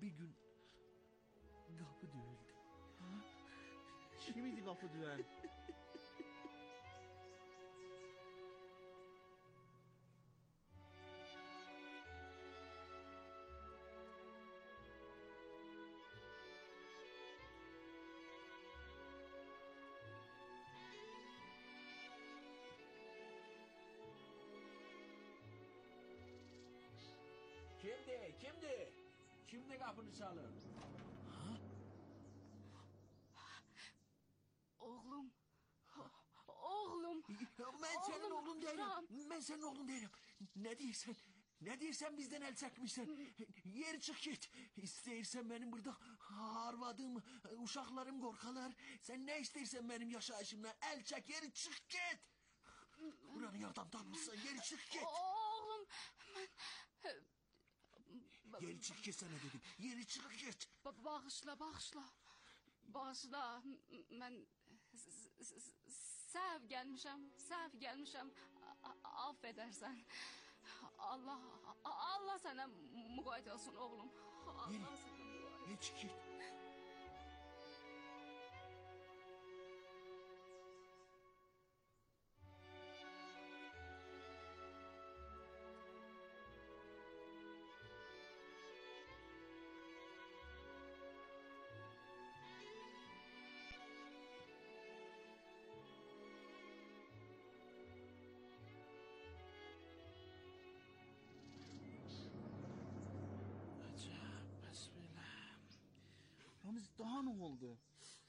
bir gün kapı dövüldü. Kim idi kapı döven? Kimdi? Kimdi kapını çalır? Oğlum. Oğlum. Ben senin oğlun değilim. Ram. Ben senin oğlun değilim. Ne diyorsun? Ne diyorsun bizden el çekmişsen? Yer çık git. İstersen benim burada harvadım, uşaklarım korkarlar. Sen ne istersen benim yaşayışımdan el çek, yeri çık git. Buranın yardımdan mısın? Yeri çık git. Oğlum. Yeri çık git sana dedim. Yeri çık git. Bağışla. Bağışla. Ben sev gelmişim. Affedersen. Allah sana mukayyet olsun oğlum. Allah sana mukayyet. Yeri çık git. Ramiz daha ne oldu?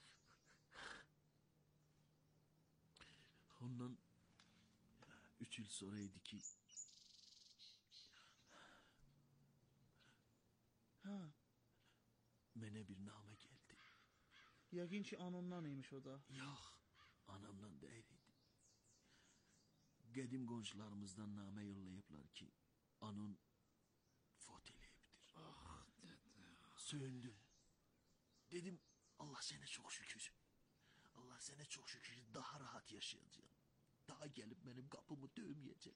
Ondan 3 yıl sonraydı ki mene bir name geldi. Yəqin ki anondan imiş o da. Yok, anamdan değildi. Qədim qonşularımızdan name yollayıblar ki anon fot eləyibdir. Ah dede. Söyündüm. Dedim Allah sana çok şükür. Allah sana çok şükür daha rahat yaşayacağım. Daha gelip benim kapımı dövmeyecek.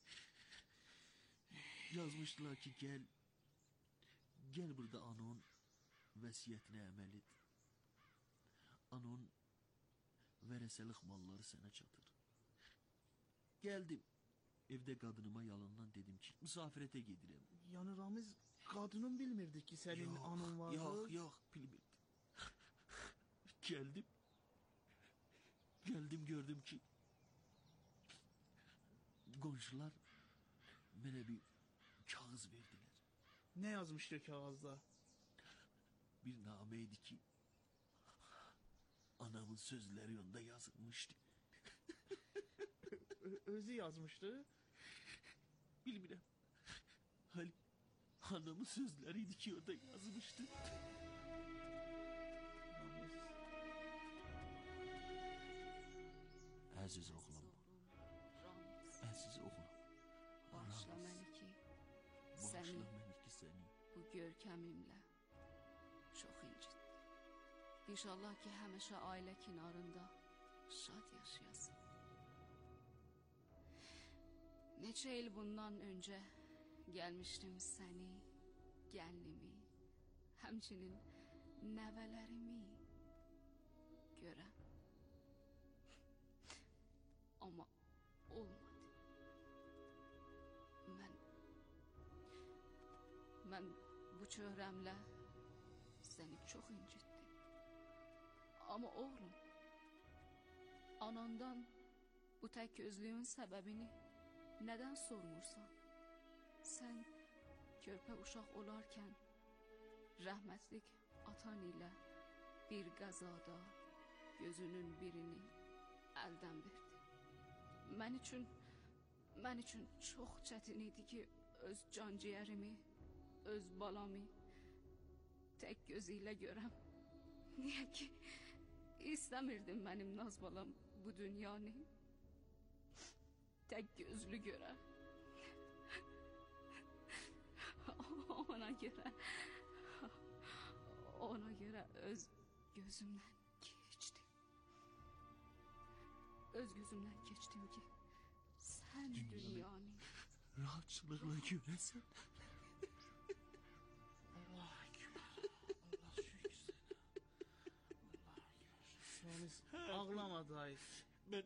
Yazmıştılar ki gel burada anon vəsiyyətinə əməl et. Anon vərəsəlik malları sənə çatır. Geldim. Evde kadınıma yalandan dedim ki misafirete gidirəm. Yani Ramiz kadının bilmirdi ki senin anın vardı. Yok bilmirdi. Geldim gördüm ki komşular bana bir kağıt verdiler. Ne yazmıştı kağızda? Bir nameydi ki anamın sözleri yolunda yazılmıştı. Özü yazmıştı. Bilmirəm. Hani anamın sözleriydi ki orada yazmıştı. Ramiz. Aziz oğlum. Aziz oğlum. Bağışla beni ki Bağışla beni ki seni. bu görkəmimlə çox incitdim. İnşallah ki həmişə ailə kinarında şad yaşayasın. Neçə il bundan önce gelmiştim seni, gəlinimi, həmçinin nəvələrimi görəm. Ama olmadı. Ben bu çöhrəmlə seni çok incittim. Ama oğlum, anandan bu tek gözlüğün sebebini neden sormursan? Sen körpə uşaq olarkən rəhmətlik atan ilə bir qəzada gözünün birini əldən verdi. Mən üçün çox çətin idi ki öz canciyərimi, öz balamı tek gözüyle görəm. Niye ki istəmirdim mənim naz balam bu dünyanı tek gözlü göre. Ona göre öz gözümden geçtim. Öz gözümden geçtim ki sen dünyanı rahatçılıkla göresin. Allah ekber. Aday. Ben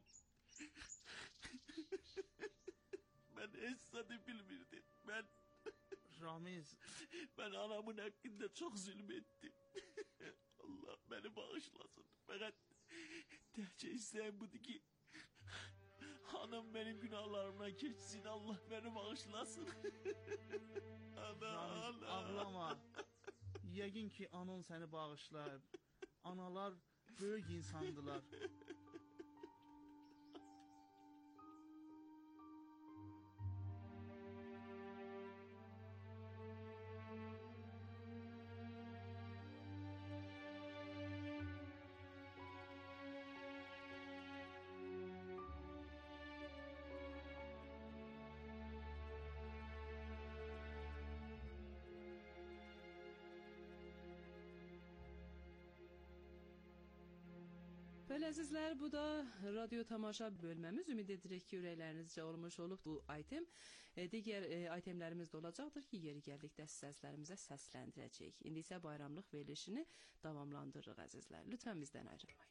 Esat'ı bilmirdim. Ramiz, Ben anamın hakkında çok zulmettim. Allah beni bağışlasın. Fakat tehce isteğim budur ki anam benim günahlarımdan geçsin. Allah beni bağışlasın. Ana, Ramiz, ana. ağlama. Yəqin ki, anan səni bağışlayıb. Analar böyük insandılar. Bəli əzizlər, bu da radyo tamaşa bölməmiz. Ümid edirik ki, ürəklərinizcə olmuş olub bu item. Digər itemlərimiz də olacaqdır ki, yeri gəldikdə səslərimizə səsləndirəcəyik. İndi isə bayramlıq verilişini davamlandırırıq əzizlər. Lütfən bizdən ayrılmayın.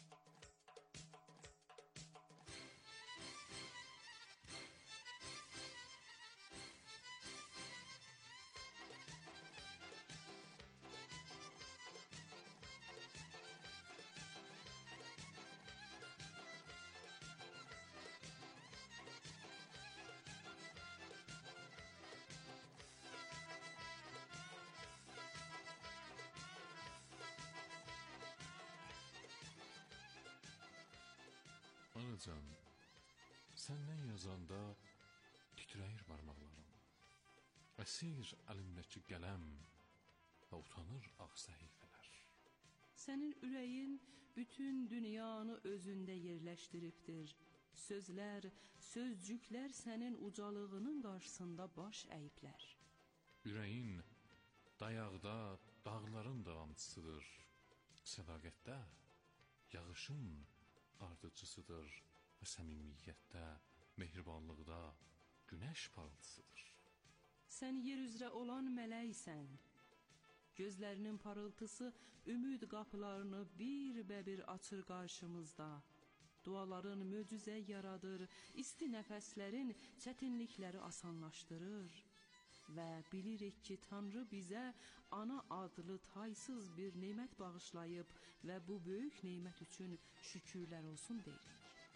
Anacan, səndən yazanda titrəyir barmaqlarım. Əsir əlimdəki qələm və utanır ağ səhifələr. Sənin ürəyin bütün dünyanı özündə yerləşdiribdir. Sözlər, sözcüklər sənin ucalığının qarşısında baş əyiblər. Ürəyin dayaqda dağların davamçısıdır. Sədaqətdə yağışın ardıcısıdır və səmimiyyətdə, mehribanlıqda günəş parıltısıdır. Sən yer üzrə olan mələksən. Gözlərinin parıltısı ümid qapılarını bir açır qarşımızda. Duaların möcüzə yaradır, isti nəfəslərin çətinlikləri asanlaşdırır. Və bilirik ki, Tanrı bizə ana adlı taysız bir nemət bağışlayıb və bu böyük nemət üçün şükürlər olsun deyirik.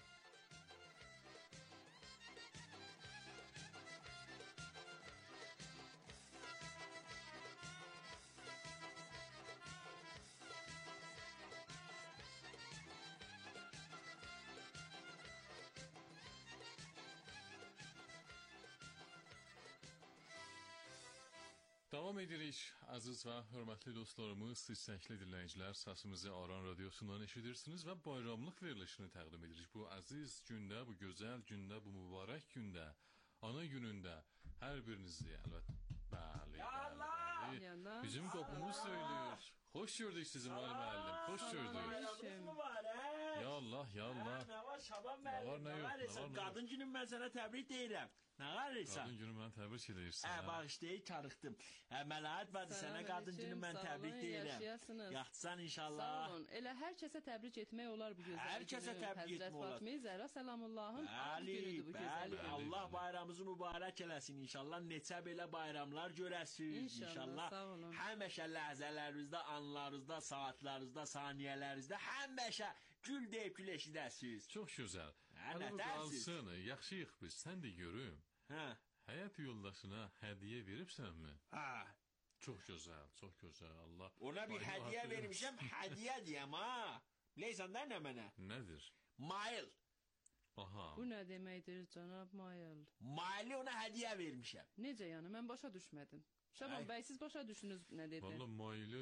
Davam edirik, aziz və hörmətli dostlarımız, istəkli dinləyicilər, səsimizi Aran Radiosundan eşidirsiniz və bayramlıq verilişini təqdim edirik. Bu əziz gündə, bu gözəl gündə, bu mübarək gündə, ana günündə hər birinizi, əlbəttə, bəli, bizim qapımız söylüyor. Hoş gördük sizi müəllim, hoş gördük. Ya Allah, ya Allah. Ne var Şaban Ne var, ne müəllim? yok, ne var, ne Kadın yok. günün ben sana tebrik deyirəm. Ne qarırsan? Qadın günü mən təbrik edirsən. Bağışlayı karıxdım. Məlahət vardı sənə qadın günün mən təbrik deyirəm. Yaşayasınız. Yaxşısan Sağ inşallah. olun. Elə hər kəsə təbrik etmək olar bu gözəl Hər kəsə günü. təbrik etmək Həzrət olar. Fatma Zəhra salamullahın ad günüdür bu gözəl. Bəli, Allah bayramımızı mübarək eləsin inşallah. Neçə belə bayramlar görəsiniz İnşallah, sağ olun. Həmişə ləhzələrinizdə, anlarınızda, saatlarınızda, saniyələrinizdə həmişə gül deyib gül eşidəsiniz. Çox gözəl. Hə, Hələ bu nətərsiz? qalsın, yaxşıyıq biz, sən də görüm. Hə. Həyat yoldaşına hədiyyə veribsənmi? Ha. Çox gözəl, çox gözəl. Allah. Ona bir Bayramı hədiyyə artırır. vermişəm, hədiyyə deyəm ha. Bilirsən də nə mənə? Nədir? Mail. Aha. Bu nə deməkdir cənab Mayıl? Maili ona hədiyyə vermişəm. Necə yəni? Mən başa düşmədim. Şaban Ay. bəy, siz başa düşünüz nə dedi? Vallahi Maili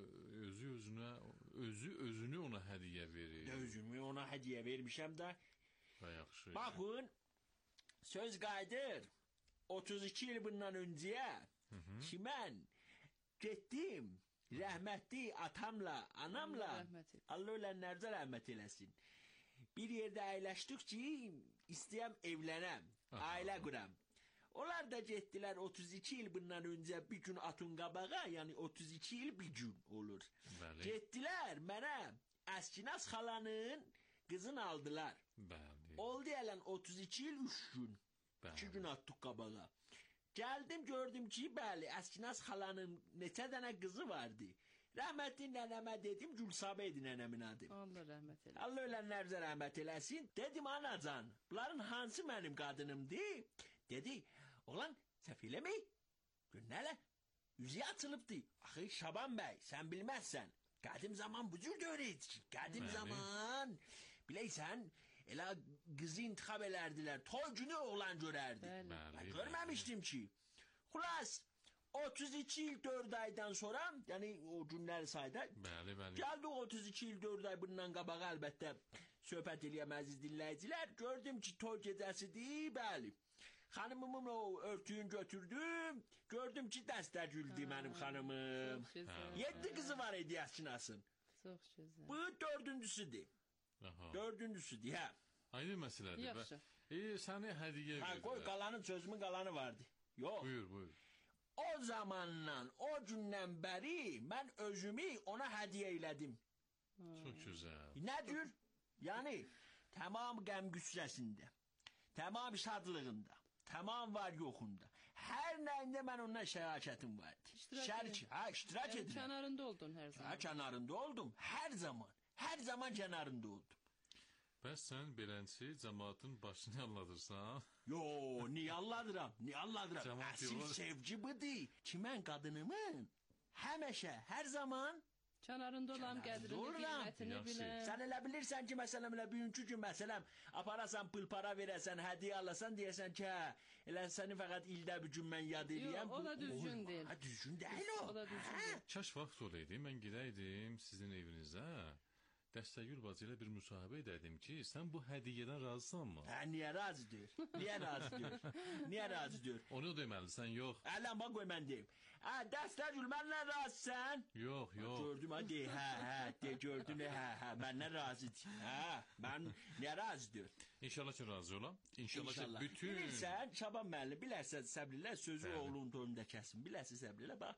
özü özünü ona hədiyyə verir. Özümü ona hədiyyə vermişəm də. Və yaxşı. Baxın, söz qayıdır. 32 il bundan öncəyə ki mən getdim rəhmətli atamla, anamla, Allah rəhmət etsin. Allah ölənlərdə rəhmət eləsin. Bir yerdə əyləşdik ki, istəyəm evlənəm, Aha. ailə quram. Onlar da getdilər 32 il bundan öncə bir gün atın qabağa, yəni 32 il bir gün olur. Bəli. Getdilər mənə Əskinas xalanın Qızın aldılar. Bəli. Oldu elən 32 il 3 gün. Bəli. 2 gün atdıq qabağa. Gəldim gördüm ki, bəli, Əskinaz xalanın neçə dənə qızı vardı. Rəhmətli nənəmə dedim, Gülsabə idi nənəmin adı. Allah rəhmət eləsin. Allah ölənlər bizə rəhmət eləsin. Dedim, anacan, bunların hansı mənim qadınımdır? Dedi, oğlan, səhv eləmi? Günlərlə üzü açılıbdı. Axı Şaban bəy, sən bilməzsən. Qədim zaman bu cür öyrəydik. Qədim Bəli. zaman. Biləysən, elə qızı intiqab elərdilər. Toy günü oğlan görərdi. Bəli. Ben Bəli, görmemiştim ki. Xulas 32 il 4 aydan sonra, yani o günler sayda Bəli, bəli. geldi 32 il 4 ay bundan qabağa əlbəttə söhbət eləyəməziz dinləyicilər. Gördüm ki toy gecəsidir, bəli. Xanımımın o örtüyünü götürdüm. Gördüm ki dəstəcüldü mənim xanımım. Çox gözəl. 7 qızı var idi Əskinasın. Çox gözəl. Bu dördüncüsüdür. Aha. Dördüncüsüdür, hə. Aydın məsələdir. Yaxşı. Sənə hədiyyə Ha, koy verdilər. qalanın sözümün qalanı vardı. Yok. Buyur, buyur. O zamandan, o gündən bəri mən özümü ona hədiyyə elədim. Çox gözəl. Nədir? Yəni, tamam qəm qüssəsində, tamam şadlığında, tamam var yoxunda, hər nəyində mən ondan şərakətim vardı. İştirak Yəni edirəm. kənarında oldun hər Ha, zaman. kənarında oldum, hər zaman kənarında oldum. Bəs sən beləncə cəmaatın başını anladırsan? Yo, niyə alladıram? Cəmaət Əsl yolu- sevgi budur ki, mən qadınımın həmişə, hər zaman Kənarında olan qədrini, Doğrudan. qiymətini Yaxşı. bilən. sən elə bilirsən ki, məsələn, elə bugünkü gün, məsələn, aparasan, pul para verəsən, hədiyyə alasan, deyəsən ki, hə, elə səni fəqət ildə bir gün mən yad eləyəm. o da düzgün deyil. Ha, düzgün deyil o. O da düzgün Hə? deyil. Kaş vaxt olaydı, mən gedəydim sizin evinizə. Dəstəgül bacı ilə bir müsahibə edərdim ki, sən bu hədiyyədən razısanmı? Hə, niyə razıdır? Niyə razıdır? Niyə razıdır? Onu deməlisən, yox. Ələn, bax, qoy mən deyim. Hə, dəstəcül, mənlə razısan? Yox, yox. Gördüm, hə, de, hə, gördün, hə, məndən razıdır. Hə, mən niyə razıdır? İnşallah ki razı olam. İnşallah ki İnşallah. bütün... Bilirsən, Şaban müəllim, bilərsən səbrlə sözü Bəli. oğlunun önündə kəsin. Bilərsən səbrlə, bax.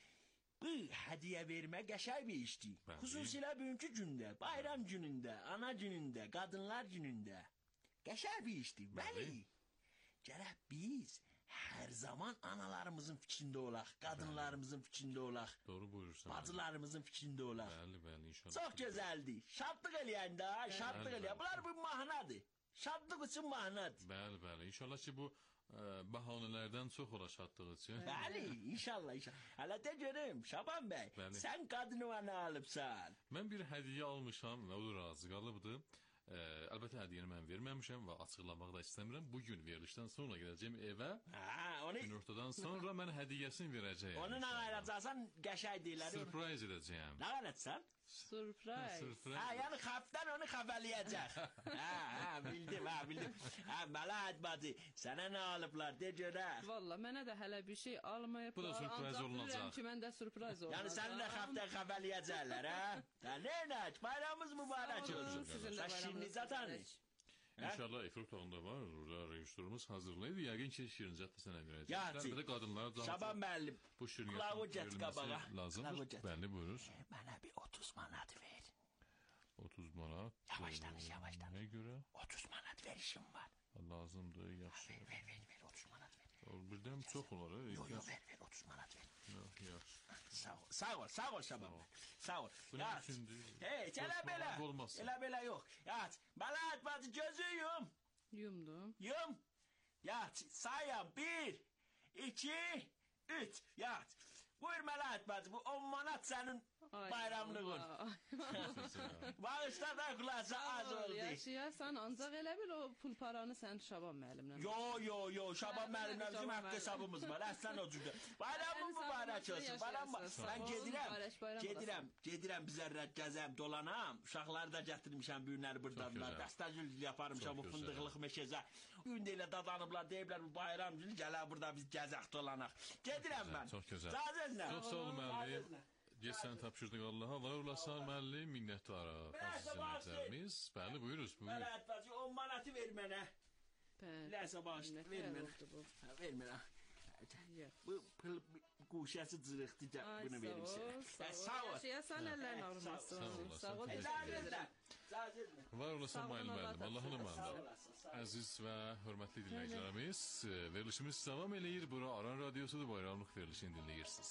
Bu hədiyyə vermə qəşəng bir işdir. Bəli. Xüsusilə bugünkü gündə, bayram günündə, ana günündə, qadınlar günündə. Qəşəng bir işdir. Bəli. Bəli. Gərək biz hər zaman analarımızın fikrində olaq, qadınlarımızın fikrində olaq, Doğru buyursan. bacılarımızın fikrində olaq. Bəli, bəli, inşallah. Çox gözəldir. Şadlıq eləyəndə, şadlıq Bəli, eləyən. bəli. Bunlar bu mahnadır. Şadlıq üçün mahnadır. Bəli, bəli. İnşallah ki bu bəhanələrdən çox ola şadlığı üçün. Bəli, inşallah, inşallah. Hələ də görüm, Şaban bəy, Bəli. sən qadınıma nə alıbsan? Mən bir hədiyyə almışam və o da razı qalıbdı. Əlbəttə hədiyyəni mən verməmişəm və açıqlamaq da istəmirəm. Bu gün verilişdən sonra gedəcəm evə. Ha, onu Günortadan sonra mən hədiyyəsini verəcəyəm. onu nə inşallah. ayıracaqsan qəşəng deyirlər. Surprise edəcəyəm. Nə ayıracaqsan? Surprise. Surprise. Ha, yəni xəfdən onu xəfələyəcək. Bildim, bildim. Ha, Məlahət bacı, sənə nə alıblar, de görək. Valla mənə də hələ bir şey almayıblar. Bu da sürpriz ancaq olunacaq. bilirəm ki, mən də sürpriz olacaq. Yəni səni də xəfdən xəfələyəcəklər, hə? Ha, nə, bayramımız mübarək Sağ olun, olsun. sizin də Sən bayramınız şirinizə tanı. mübarək. İnşallah efir otağında var. Orada rejissorumuz hazırlayıb. Yəqin ki şirincət də sənə verəcək. Yaxşı. Bir də qadınlara daha Şaban çox müəllim, bu qulağı get şirincətin qabağa. verilməsi lazımdır. Qulağı get. Bəli, buyurur. Mənə bir 30 manat ver. 30 manat. Yavaş danış, yavaş danış. Nəyə görə? 30 manat ver işim var. Lazımdır, yaxşı. Ver 30 manat ver. Birdən çox olar, ha? Yo, ver 30 manat ver. Yaxşı. Sağ ol Şaban. Sağ ol. Bu nə Yat. üçündür? Hey, elə Qorxmamaq belə. olmasın. Elə belə yox. Yat. Məlahət bacı gözü yum. Yumdum. Yum. Yat. Sayam. 1, 2, 3. Yat. Buyur Məlahət bacı. Bu 10 manat sənin Ay bayramlığın. Allah. Bağışla da kulağısa az oldu. Yaşayasan ancaq elə bil o pul paranı sən Şaban müəllimlə. Yo, Şaban Hə, müəllimlə bizim Şaban haqq müəllim. hesabımız var. Əslan o cürdə. Bayramın Sən mübarək sağ olsun. olun, Bayram yaşayasın. mən Sağ olun, mübarək bayram gedirəm bizərrə gəzəm, dolanam. Uşaqları da gətirmişəm bu günləri burdadılar. gözəl. Dəstəcül yaparmışam Çox bu gözəl. fındıqlıq meşəzə. Bu gün də elə dadanıblar, deyiblər bu bayram günü gələ burada biz gəzək, dolanaq. Gedirəm mən. Çox gözəl. Cazənlə. Çox sağ ol müəllim. Get sən tapşırdıq Allaha. Var olasın müəllim, minnətdarıq. Əziz izləyicilərimiz. Bəli, buyuruz, buyur. Məlahət bacı 10 manatı ver mənə. Bəli. Bilərsə bağışla, Nə ver qədər mənə. oldu bu? Ver mənə. Yox. Bu pıl quşası cırıqdı Ay, bunu verim sənə. sağ ol. Yaşayasan əllərin Sağ ol. ağrımasın. Sağ olasın. Sağ ol. Teşekkür Teşekkür ederim. ederim. Var olasın Sağ olun, Mayıl Allah müəllim, da Allahın sizi amanında. Əziz və hörmətli dinləyicilərimiz, verilişimiz davam eləyir. Bura Aran Radyosudur, bayramlıq verilişini dinləyirsiniz.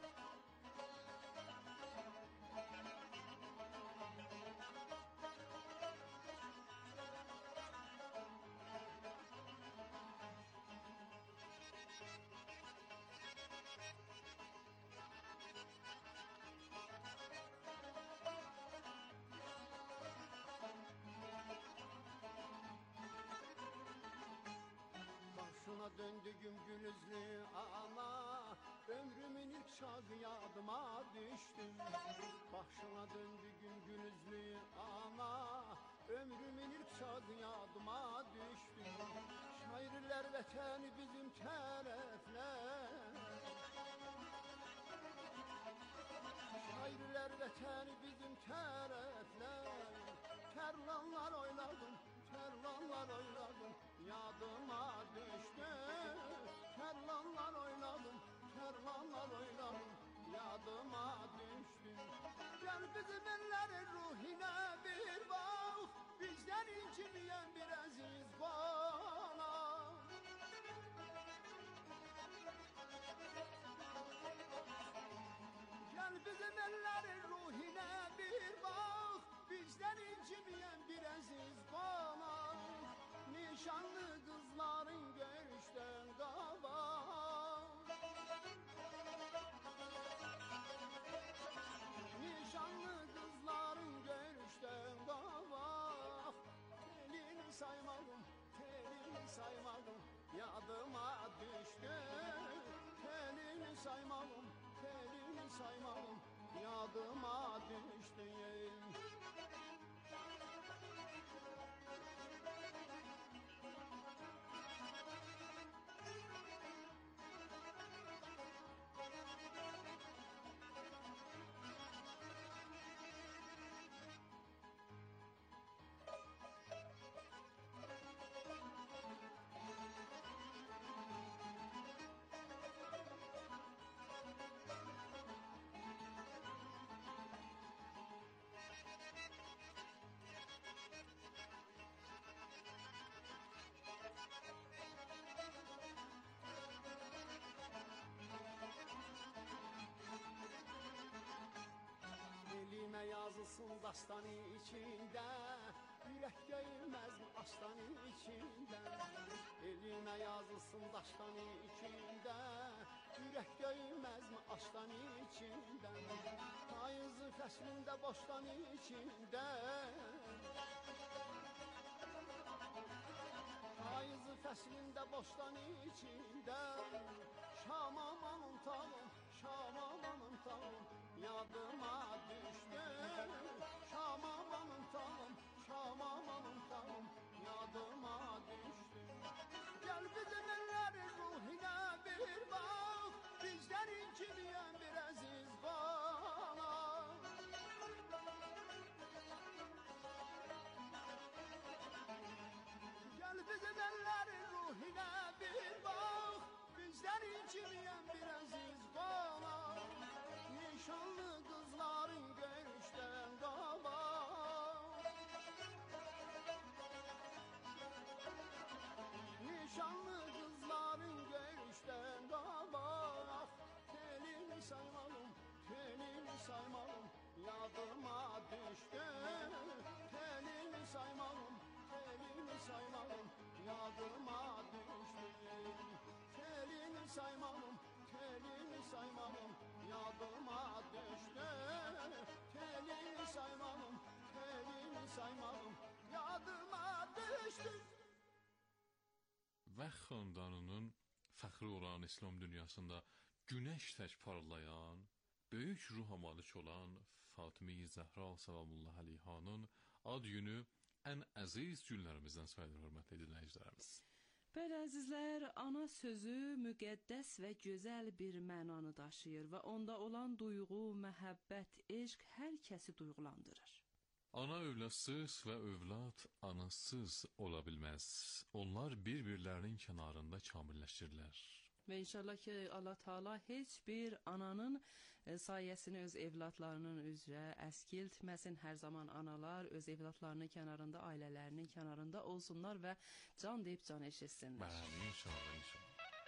Başına döndüğüm gülüzlü ana, ömrümün ilk çağı yadıma düştü. Başına döndüğüm gülüzlü ana, ömrümün ilk çağı yadıma düştü. Şairler vətəni bizim tərəflər, şairler vətəni bizim tərəflər. Tərlanlar oynadım, tərlanlar oynadım, yadıma düştü. Tərlanlar oynadım, tərlanlar oynadım, yadıma düştü. Gel bizim ellerin ruhine bir bak, bizden incimleyen bir aziz bana. Gel bizim ellerin ruhine bir bak, bizden incimleyen bir aziz bana. Nişanlı kızların görüşten kabak, nişanlı kızların görüşten kabak. Telini saymadım, telini saymadım, yadıma düştü. Telini saymadım, telini saymadım, yadıma düştü. Elime yazılsın dastanı içinde, yürek değmez mi aslanı içinde. Elime yazılsın dastanı içinde, yürek değmez mi aslanı içinde. Payızı fəslində boştanı içinde, payızı fəslində boştanı içinde. Şam amanın tağım, Şam amanın tağım, yadıma düştü. Şam amanın tağım, Şam amanın tağım, yadıma düştü. Gel bizim ellerin ruhine bir bak, bizden incimleyen bir aziz bana. Gel bizim ellerin ruhine bir bak, bizden incimleyen bir aziz bana. Nişanlı kızların görüşten kabak, nişanlı kızların görüşten kabak. Telini saymalım, telini saymalım, yadıma düştü. Telini saymalım, telini saymalım, yadıma düştü. Telini saymalım, telini saymalım, yadıma düştü. Telini saymalım, telini saymalım, yadıma düştü. Vəx xandanının fəxri olan İslam dünyasında günəş tək parlayan, böyük ruha malik olan Fatıma-i Zəhra Səlamullah Əleyhanın ad günü ən əziz günlərimizdən sayılır, hörmətli dinləyicilərimiz. Bəli əzizlər, ana sözü müqəddəs və gözəl bir mənanı daşıyır və onda olan duyğu, məhəbbət, eşq hər kəsi duyğulandırır. Ana övladsız və övlad anasız ola bilməz. Onlar bir-birlərinin kənarında kamilləşirlər. Və inşallah ki, Allah Taala heç bir ananın sayəsini öz evladlarının üzrə əskiltməsin. Hər zaman analar öz evladlarının kənarında, ailələrinin kənarında olsunlar və can deyib can eşitsinlər. Bəli, inşallah, inşallah.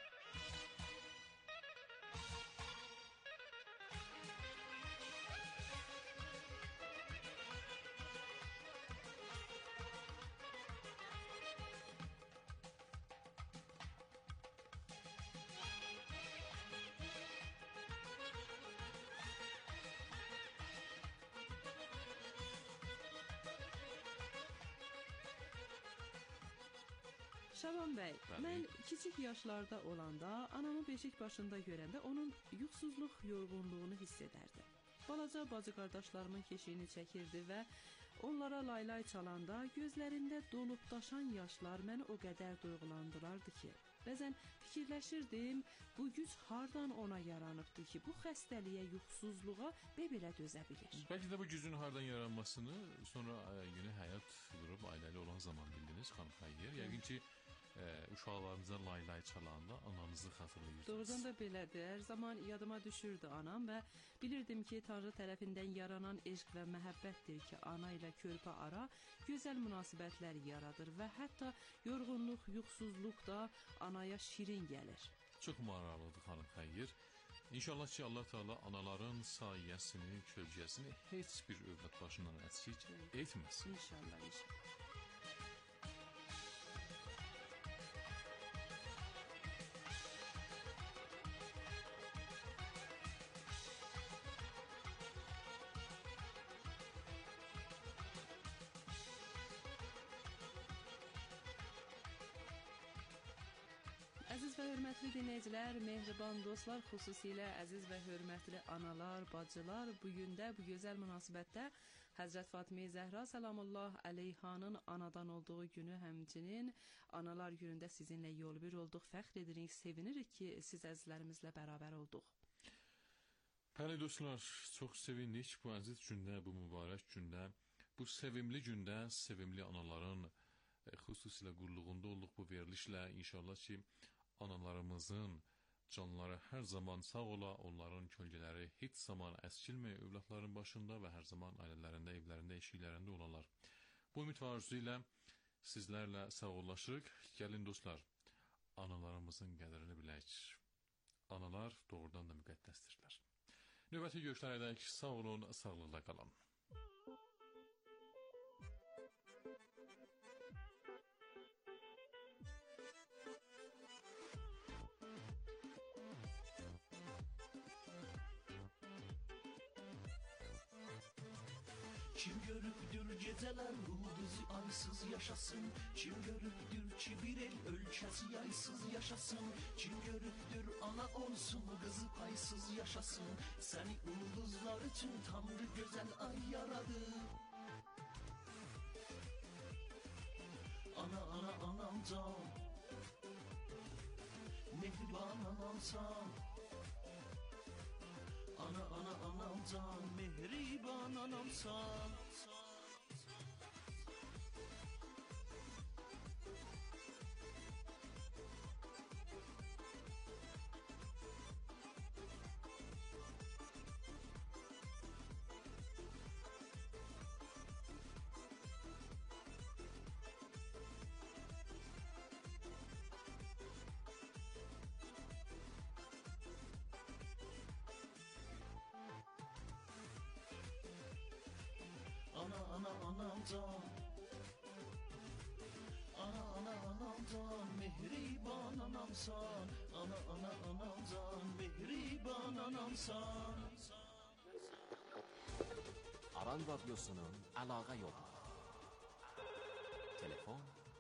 Şaban bəy, Bəli. mən kiçik yaşlarda olanda anamı beşik başında görəndə onun yuxusuzluq yorğunluğunu hiss edərdim. Balaca bacı qardaşlarımın keşiyini çəkirdi və onlara laylay çalanda gözlərində dolub daşan yaşlar məni o qədər duyğulandırardı ki, bəzən fikirləşirdim, bu güc hardan ona yaranıbdı ki, bu xəstəliyə, yuxusuzluğa belə dözə bilir. Bəlkə də bu gücün hardan yaranmasını sonra yeni həyat qurub ailəli olan zaman bildiniz, xanım Xəyyər. Yəqin ki, uşaqlarınıza laylay çalanda ananızı xatırlayırsınız. Doğrudan da belədir. Hər zaman yadıma düşürdü anam və bilirdim ki, Tanrı tərəfindən yaranan eşq və məhəbbətdir ki, ana ilə körpə ara gözəl münasibətlər yaradır və hətta yorğunluq, yuxusuzluq da anaya şirin gəlir. Çox maraqlıdır, xanım Xəyyər. İnşallah ki, Allah Teala anaların sayəsini, kölgəsini heç bir övlad başından əksik etməsin. İnşallah, inşallah. Əziz və hörmətli dinləyicilər, mehriban dostlar, xüsusilə əziz və hörmətli analar, bacılar, bu gündə, bu gözəl münasibətdə Həzrət Fatimə Zəhra Səlamullah əleyhanın anadan olduğu günü, həmçinin analar günündə sizinlə yolbir olduq, fəxr edirik, sevinirik ki, siz əzizlərimizlə bərabər olduq. Bəli dostlar, çox sevindik bu əziz gündə, bu mübarək gündə, bu sevimli gündə, sevimli anaların xüsusilə qulluğunda olduq bu verilişlə. İnşallah ki, analarımızın canları hər zaman sağ ola, onların kölgələri heç zaman əskilməyə övladların başında və hər zaman ailələrində, evlərində, eşiklərində olanlar. Bu ümid və arzu ilə sizlərlə sağollaşırıq. Gəlin dostlar, analarımızın qədrini bilək. Analar doğrudan da müqəddəsdirlər. Növbəti görüşlərədək sağ olun, sağlıqla qalın. Kim görübdür geceler yıldızı aysız yaşasın? Kim görübdür ki bir el ölkəsi yaysız yaşasın? Kim görübdür ana olsun kızı paysız yaşasın? Seni ulduzlar için Tanrı güzel ay yaradı. Ana ana anam can, mehriban anamsan. Ana ana anam can, mehriban anamsan. Ana ana anam can, ana ana anam can, mehriban anamsan. Ana ana anam can, mehriban anamsan. Aran Radyosu'nun əlaqə yolu. Telefon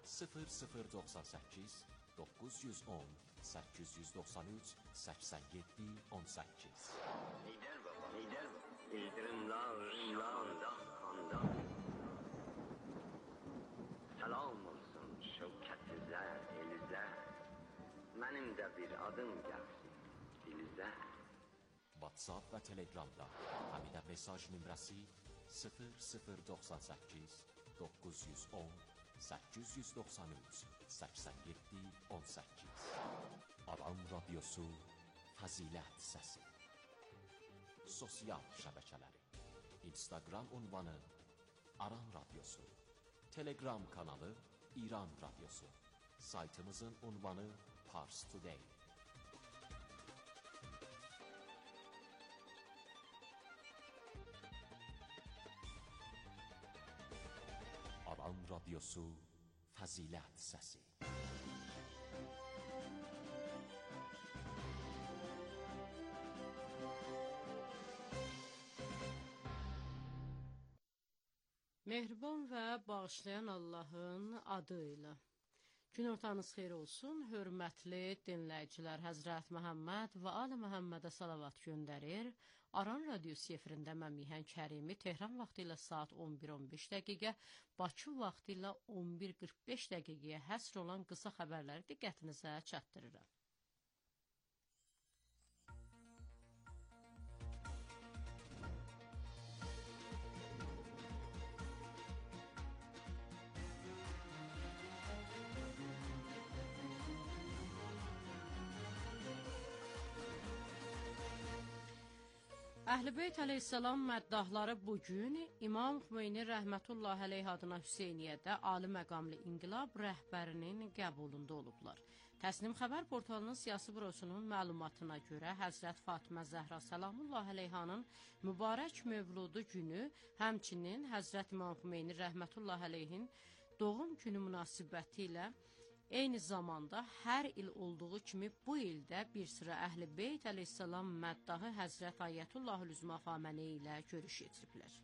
0098 910 893 87 18. Lider baba, lider baba. İldırımlarında kandan. Selam olsun şevketize, elize. Benim de bir adım gelsin dilize. WhatsApp və Telegramda həminə mesaj nömrəsi 0098 910 893 87 18. Aran Radyosu Fəzilət Səsi. Sosial şəbəkələri: Instagram ünvanı Aran Radyosu, Telegram kanalı İran Radyosu, saytımızın ünvanı Pars Today. Aran Radyosu Fəzilət Səsi. Mehriban və bağışlayan Allahın adıyla. Günortanız xeyir olsun, hörmətli dinləyicilər. Həzrət Məhəmməd və Ali Məhəmmədə salavat göndərir. Aran Radyosu efirində mən Mihən Kərimi, Tehran vaxtı ilə saat 11:15 dəqiqə, Bakı vaxtı ilə 11:45 dəqiqəyə həsr olan qısa xəbərləri diqqətinizə çatdırıram. Əhl-i əleyhissalam məddahları bugün İmam Xümeyni rəhmətullah əleyh adına Hüseyniyyədə ali məqamlı inqilab rəhbərinin qəbulunda olublar. Təsnim xəbər portalının siyasi bürosunun məlumatına görə Həzrət Fatimə Zəhra səlamullah əleyhanın mübarək mövludu günü, həmçinin Həzrət İmam Xümeyni rəhmətullah əleyhin doğum günü münasibəti ilə eyni zamanda hər il olduğu kimi bu ildə bir sıra Əhl-i Beyt əleyhissalam məddahı Həzrət Ayətullahül Üzma Xameneyi ilə görüş yetiriblər.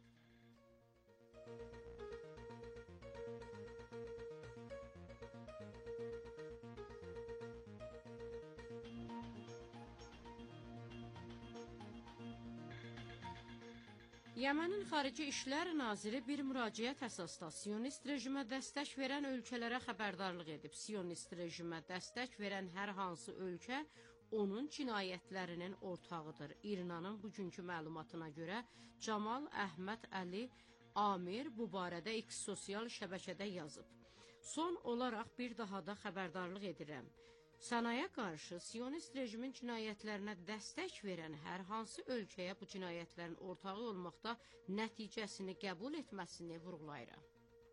Yəmənin Xarici İşlər Naziri bir müraciət əsasda Siyonist rejimə dəstək verən ölkələrə xəbərdarlıq edib. Siyonist rejimə dəstək verən hər hansı ölkə onun cinayətlərinin ortağıdır. İRNA-nın bugünkü məlumatına görə Camal Əhməd Əli Amir bu barədə X sosial şəbəkədə yazıb. Son olaraq bir daha da xəbərdarlıq edirəm. Sənaya qarşı Siyonist rejimin cinayətlərinə dəstək verən hər hansı ölkəyə bu cinayətlərin ortağı olmaqda nəticəsini qəbul etməsini vurğulayıram.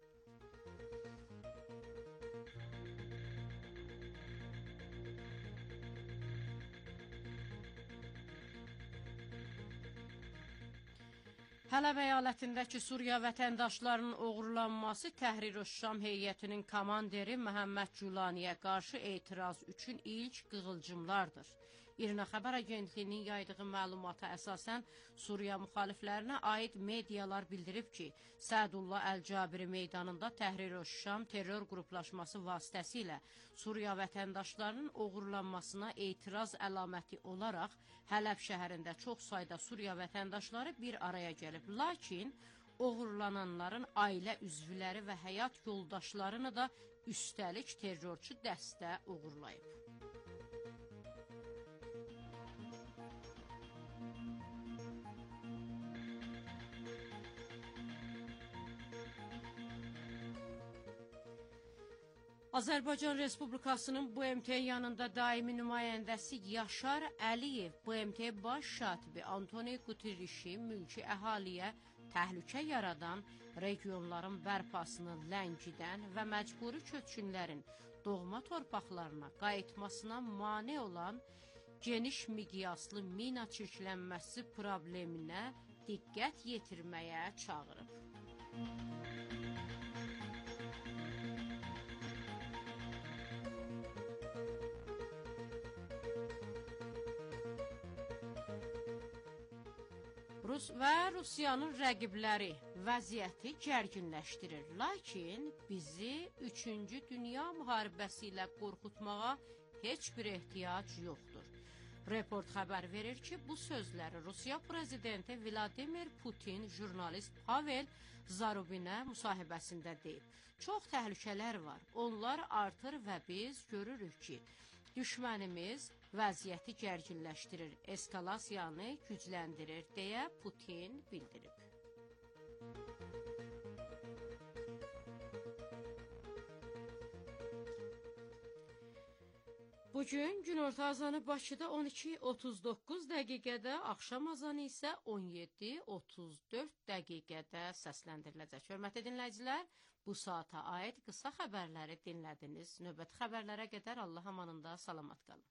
Hələb əyalətindəki Suriya vətəndaşlarının oğurlanması Təhrir-ül-Şam heyətinin komandiri Məhəmməd Culaniyə qarşı etiraz üçün ilk qığılcımlardır. İRNA xəbər agentliyinin yaydığı məlumata əsasən Suriya müxaliflərinə aid medialar bildirib ki, Sədullah Əl-Cabiri meydanında Təhrir-ül-Şam terror qruplaşması vasitəsilə Suriya vətəndaşlarının oğurlanmasına etiraz əlaməti olaraq Hələb şəhərində çox sayda Suriya vətəndaşları bir araya gəlib. Lakin oğurlananların ailə üzvləri və həyat yoldaşlarını da üstəlik terrorçu dəstə oğurlayıb. Azərbaycan Respublikasının BMT yanında daimi nümayəndəsi Yaşar Əliyev, BMT baş katibi Antoni Quterrişi mülki əhaliyə təhlükə yaradan, regionların bərpasını ləngidən və məcburi köçkünlərin doğma torpaqlarına qayıtmasına mane olan geniş miqyaslı mina çirklənməsi probleminə diqqət yetirməyə çağırıb. Rus və Rusiyanın rəqibləri vəziyyəti gərginləşdirir. Lakin bizi 3-cü Dünya müharibəsi ilə qorxutmağa heç bir ehtiyac yoxdur. Report xəbər verir ki, bu sözləri Rusiya prezidenti Vladimir Putin jurnalist Pavel Zarubinə müsahibəsində deyib. Çox təhlükələr var, onlar artır və biz görürük ki, düşmənimiz vəziyyəti gərginləşdirir, eskalasiyanı gücləndirir, deyə Putin bildirib. Bugün günorta azanı Bakıda 12:39 dəqiqədə, axşam azanı isə 17:34 dəqiqədə səsləndiriləcək. Hörmətli dinləyicilər, bu saata aid qısa xəbərləri dinlədiniz. Növbəti xəbərlərə qədər Allah amanında salamat qalın.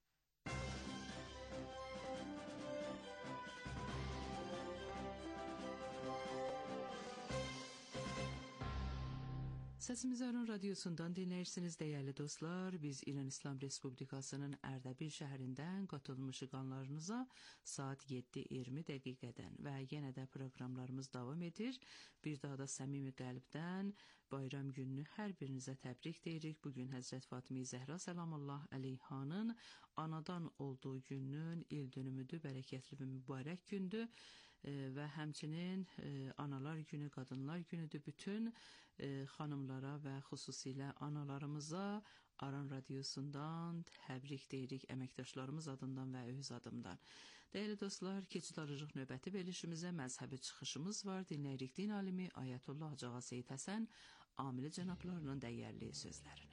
Səsimizi Aran Radyosu'ndan dinləyirsiniz dəyərli dostlar. Biz İran İslam Respublikasının Ərdəbil şəhərindən qatılmış qanlarınıza saat 7:20 dəqiqədən və yenə də proqramlarımız davam edir. Bir daha da səmimi qəlbdən bayram gününü hər birinizə təbrik deyirik. Bugün Həzrət Fatimə Zəhra səlamullah əleyhanın anadan olduğu günün il dönümüdür, bərəkətli və mübarək gündür. Və həmçinin analar günü, qadınlar günüdür. Bütün xanımlara və xüsusilə analarımıza Aran Radyosu'ndan təbrik deyirik əməkdaşlarımız adından və öz adımdan. Dəyərli dostlar, keçid növbəti verilişimizə məzhəbi çıxışımız var. Dinləyirik din alimi Ayətullah Hacı Seyid Həsən Amili cənablarının dəyərli sözlərini.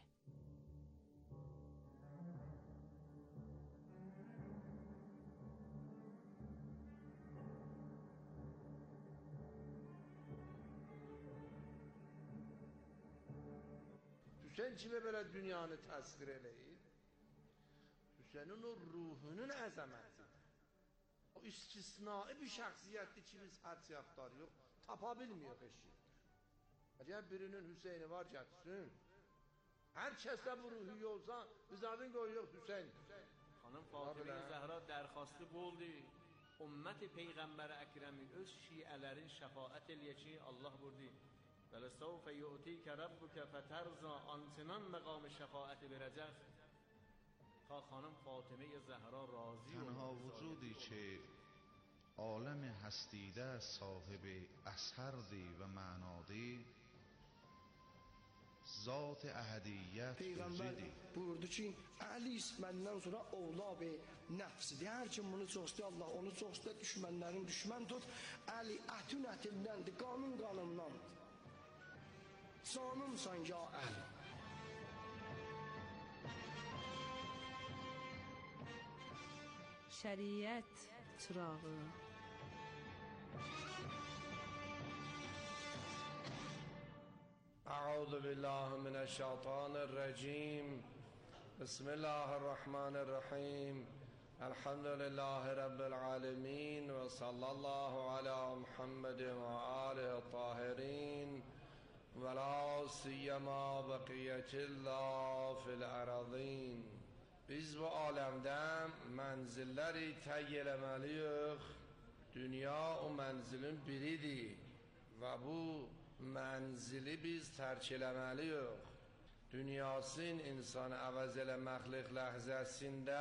Hüseyin kimi belə dünyanı təsvir eləyir? Hüseynin o ruhunun əzəmətidir. O istisnai bir şəxsiyyətdir ki, biz hədsi yaxtar yox, tapa bilmiyor eşitdir. Əgər birinin Hüseyni var gətirsin, hər kəsdə bu ruhu yolsa, biz adın qoyuyor Hüseyin. Xanım Fatimə Zəhra dərxastı boldu. Ümmət Peyğəmbər Əkrəmi öz şiələrin şəfaət eləyək ki, Allah burdu. وَلَسَوْفَ يُؤْتِيكَ رَبُّكَ فَتَرْضَى آنچنان مقام شفاعت برجخ تا خانم فاطمه زهرا راضی تنها وجودی که عالم هستیده صاحب اثردی و معنادی ذات احدیت Peyğəmbər buyurdu ki, Əli məndən sonra ovlab-ı nəfsidir. Hər kim bunu çox istəyir, Allah onu çox istəyir, düşmənlərin düşmən tut. Əli ətün ətindəndir, qanun qanımdandır. Canımsan ya Əli. Şəriət çırağı. أعوذ بالله من الشيطان الرجيم بسم الله الرحمن الرحيم الحمد لله رب العالمين وصلى الله على محمد وآله الطاهرين ولا سيما بقية الله في الأراضين. Biz bu alemde menzilleri təyin etmeliyiz. Dünya o menzilin biridir ve bu menzili biz tərk etmeliyiz. Dünyasın insanı əvəz eləməklik ləhzəsində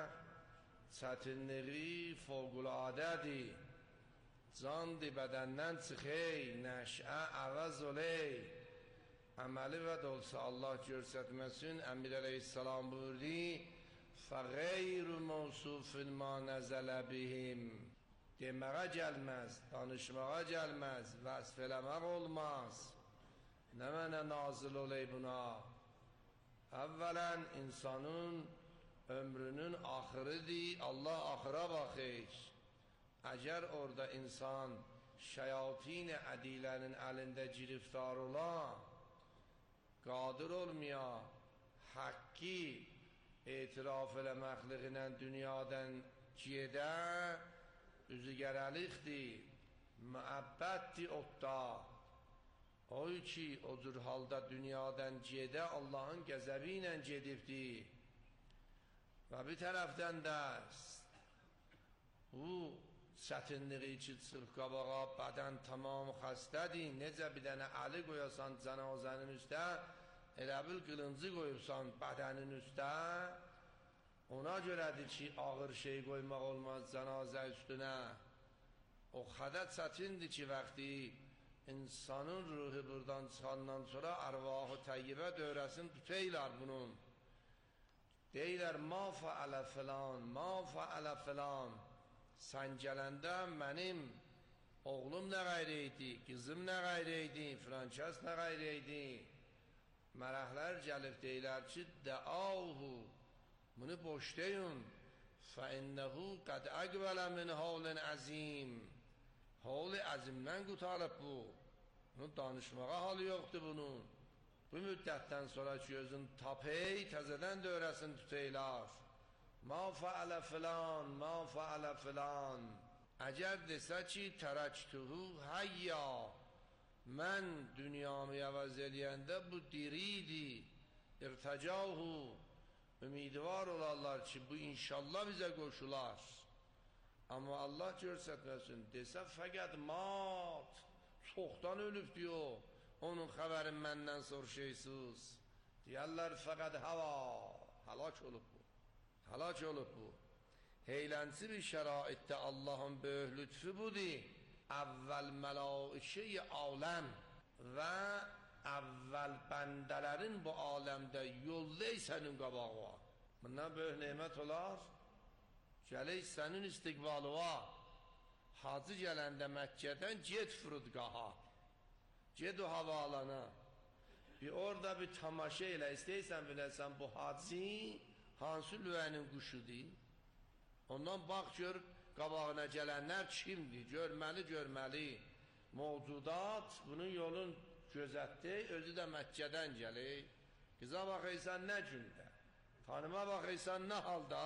çətinliyi fövqülədədir. Candı bədəndən çıxey, nəşə əvəz oley. Əməli və dolsa Allah görsətməsin. Əmir əleyhissalam buyurdu: "Fəğeyru mevsufin ma nəzələ bihim." Deməyə gəlməz, danışmağa gəlməz, vəsf eləmək olmaz. Nə mənə nazil oley buna? Əvvələn insanın ömrünün axırıdır, Allah axıra baxır. Əgər orada insan şeyatin ədilərin əlində giriftar ola, qadir olmaya, haqqı etiraf eləməkliğinə dünyadan gedə, üzügərəlikdir, müəbbətdir otda. Oy ki, o cür halda dünyadan gedə Allahın qəzəbi ilə gedibdir. Və bir tərəfdən də bu çətinliyi ki, çıxıb qabağa, bədən tamam xəstədir. Necə bir dənə əli qoyasan cənazənin üstə, elə bil qılıncı qoyubsan bədənin üstə. Ona görədir ki, ağır şey qoymaq olmaz cənazə üstünə. O qədər çətindir ki, vaxtı insanın ruhu buradan çıxandan sonra ərvahı təyyibə dövrəsini tutaylar bunun. Deyirlər, ma fəalə filan, ma fəalə filan. Sən gələndə mənim oğlum nə qayrə idi, qızım nə qayrə idi, filan kəs nə qayrə idi. Mələklər gəlib deyirlər ki, dəauhu Bunu boş deyin. فَاِنَّهُ قَدْ اَقْبَلَ مِنْ حَوْلٍ عَظِيمٍ Havl-i azimdən qutarıb bu. Bunun danışmağa halı yoxdur bunun. Bu müddətdən sonra ki, özün tapey, təzədən dövrəsini tuteylar. Ma fəalə filan, ma fəalə filan. Əgər desə ki, tərəktuhu həyya, mən dünyamı əvəz eləyəndə bu diriydi, irtəcahu, ümidvar olarlar ki, bu inşallah bizə qoşular. Amma Allah görsətməsin, desə fəqət mat, çoxdan ölüb diyor, onun xəbərin məndən soruşaysız. Deyərlər fəqət hava, həlak olub bu, həlak olub bu. Heylənsi bir şəraitdə Allahın böyük lütfü budur. Əvvəl mələikə-i aləm və əvvəl bəndələrin bu aləmdə yollayı sənin qabağa. Bundan böyük nemət olar. Gələk sənin istiqbalı var. Hacı gələndə Məkkədən get fırudqaha. Get o havalana. Bir orada bir tamaşa elə. İstəyirsən biləsən bu hacı hansı lüvənin quşudur? Ondan bax gör qabağına gələnlər kimdir? Görməli. Mevcudat bunun yolun gözətdi. Özü də Məkkədən gəlir. Qıza baxıysan nə gündə? Tanıma baxıysan nə halda?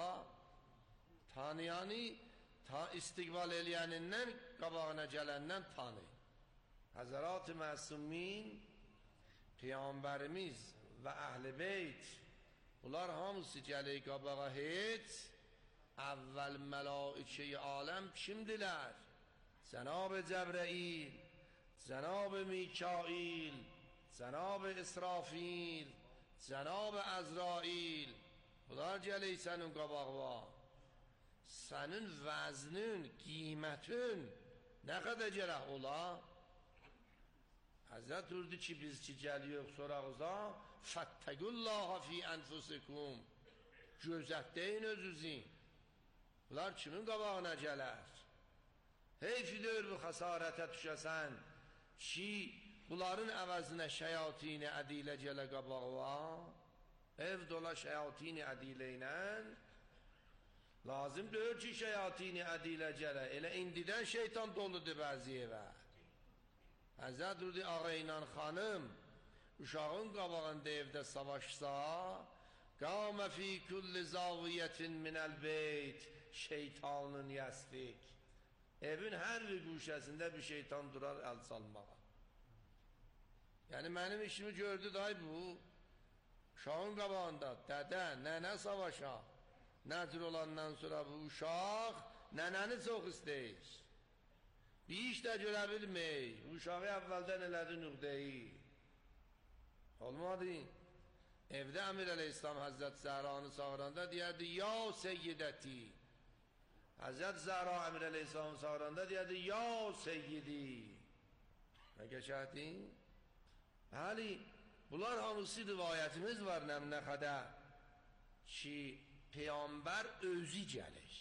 Tanıyanı istiqbal eləyənindən qabağına gələndən tanı. Həzərat-ı Məsummin, Peyğəmbərimiz və Əhl-i Beyt, bunlar hamısı gəlir qabağa heç. Əvvəl mələikə-i aləm kimdilər? Cənab-ı Cəbrəil, Cənab-ı Mikail, Cənab-ı İsrafil, Cənab-ı Əzrail. Bunlar gəlir sənin qabağa. Sənin vəznin, qiymətin nə qədər gərək ola? Həzrət durdu ki, biz ki gəliyorq sorağıza, fəttəqullaha fi ənfusikum, gözətdeyin özünüzün. Bunlar kimin qabağına gələr? Heyfidir bu xəsarətə düşəsən ki, bunların əvəzinə şəyatini ədilə gələ qabağa, ev dola şəyatini ədilə ilə, lazım deyil ki, şəyatini ədilə gələ, elə indidən şeytan doludur bəzi evə. Həzrət durdu ağa ilə xanım, uşağın qabağında evdə savaşsa, qamə fi kulli zaviyyətin minəl beyt, şeytanın yəstik. Evin hər bir quşəsində bir şeytan durar əl salmağa. Yəni mənim işimi gördü day bu, uşağın qabağında dədə, nənə savaşa. Nəzir olandan sonra bu uşaq nənəni çox istəyir. Bir iş də görə bilməyik. Uşağı əvvəldən elədi nüqdəyi. Olmadı. Evdə Əmir Əleyhisselam Həzrət Zəhranı çağıranda deyərdi, ya seyyidəti. Həzrət Zəhra Əmir Əleyhisselamı çağıranda deyərdi, ya seyyidi. Nə keçərdi? Bəli, bunlar hamısı rivayətimiz var Nəmnəxədə ki, Peyğəmbər özü gəlir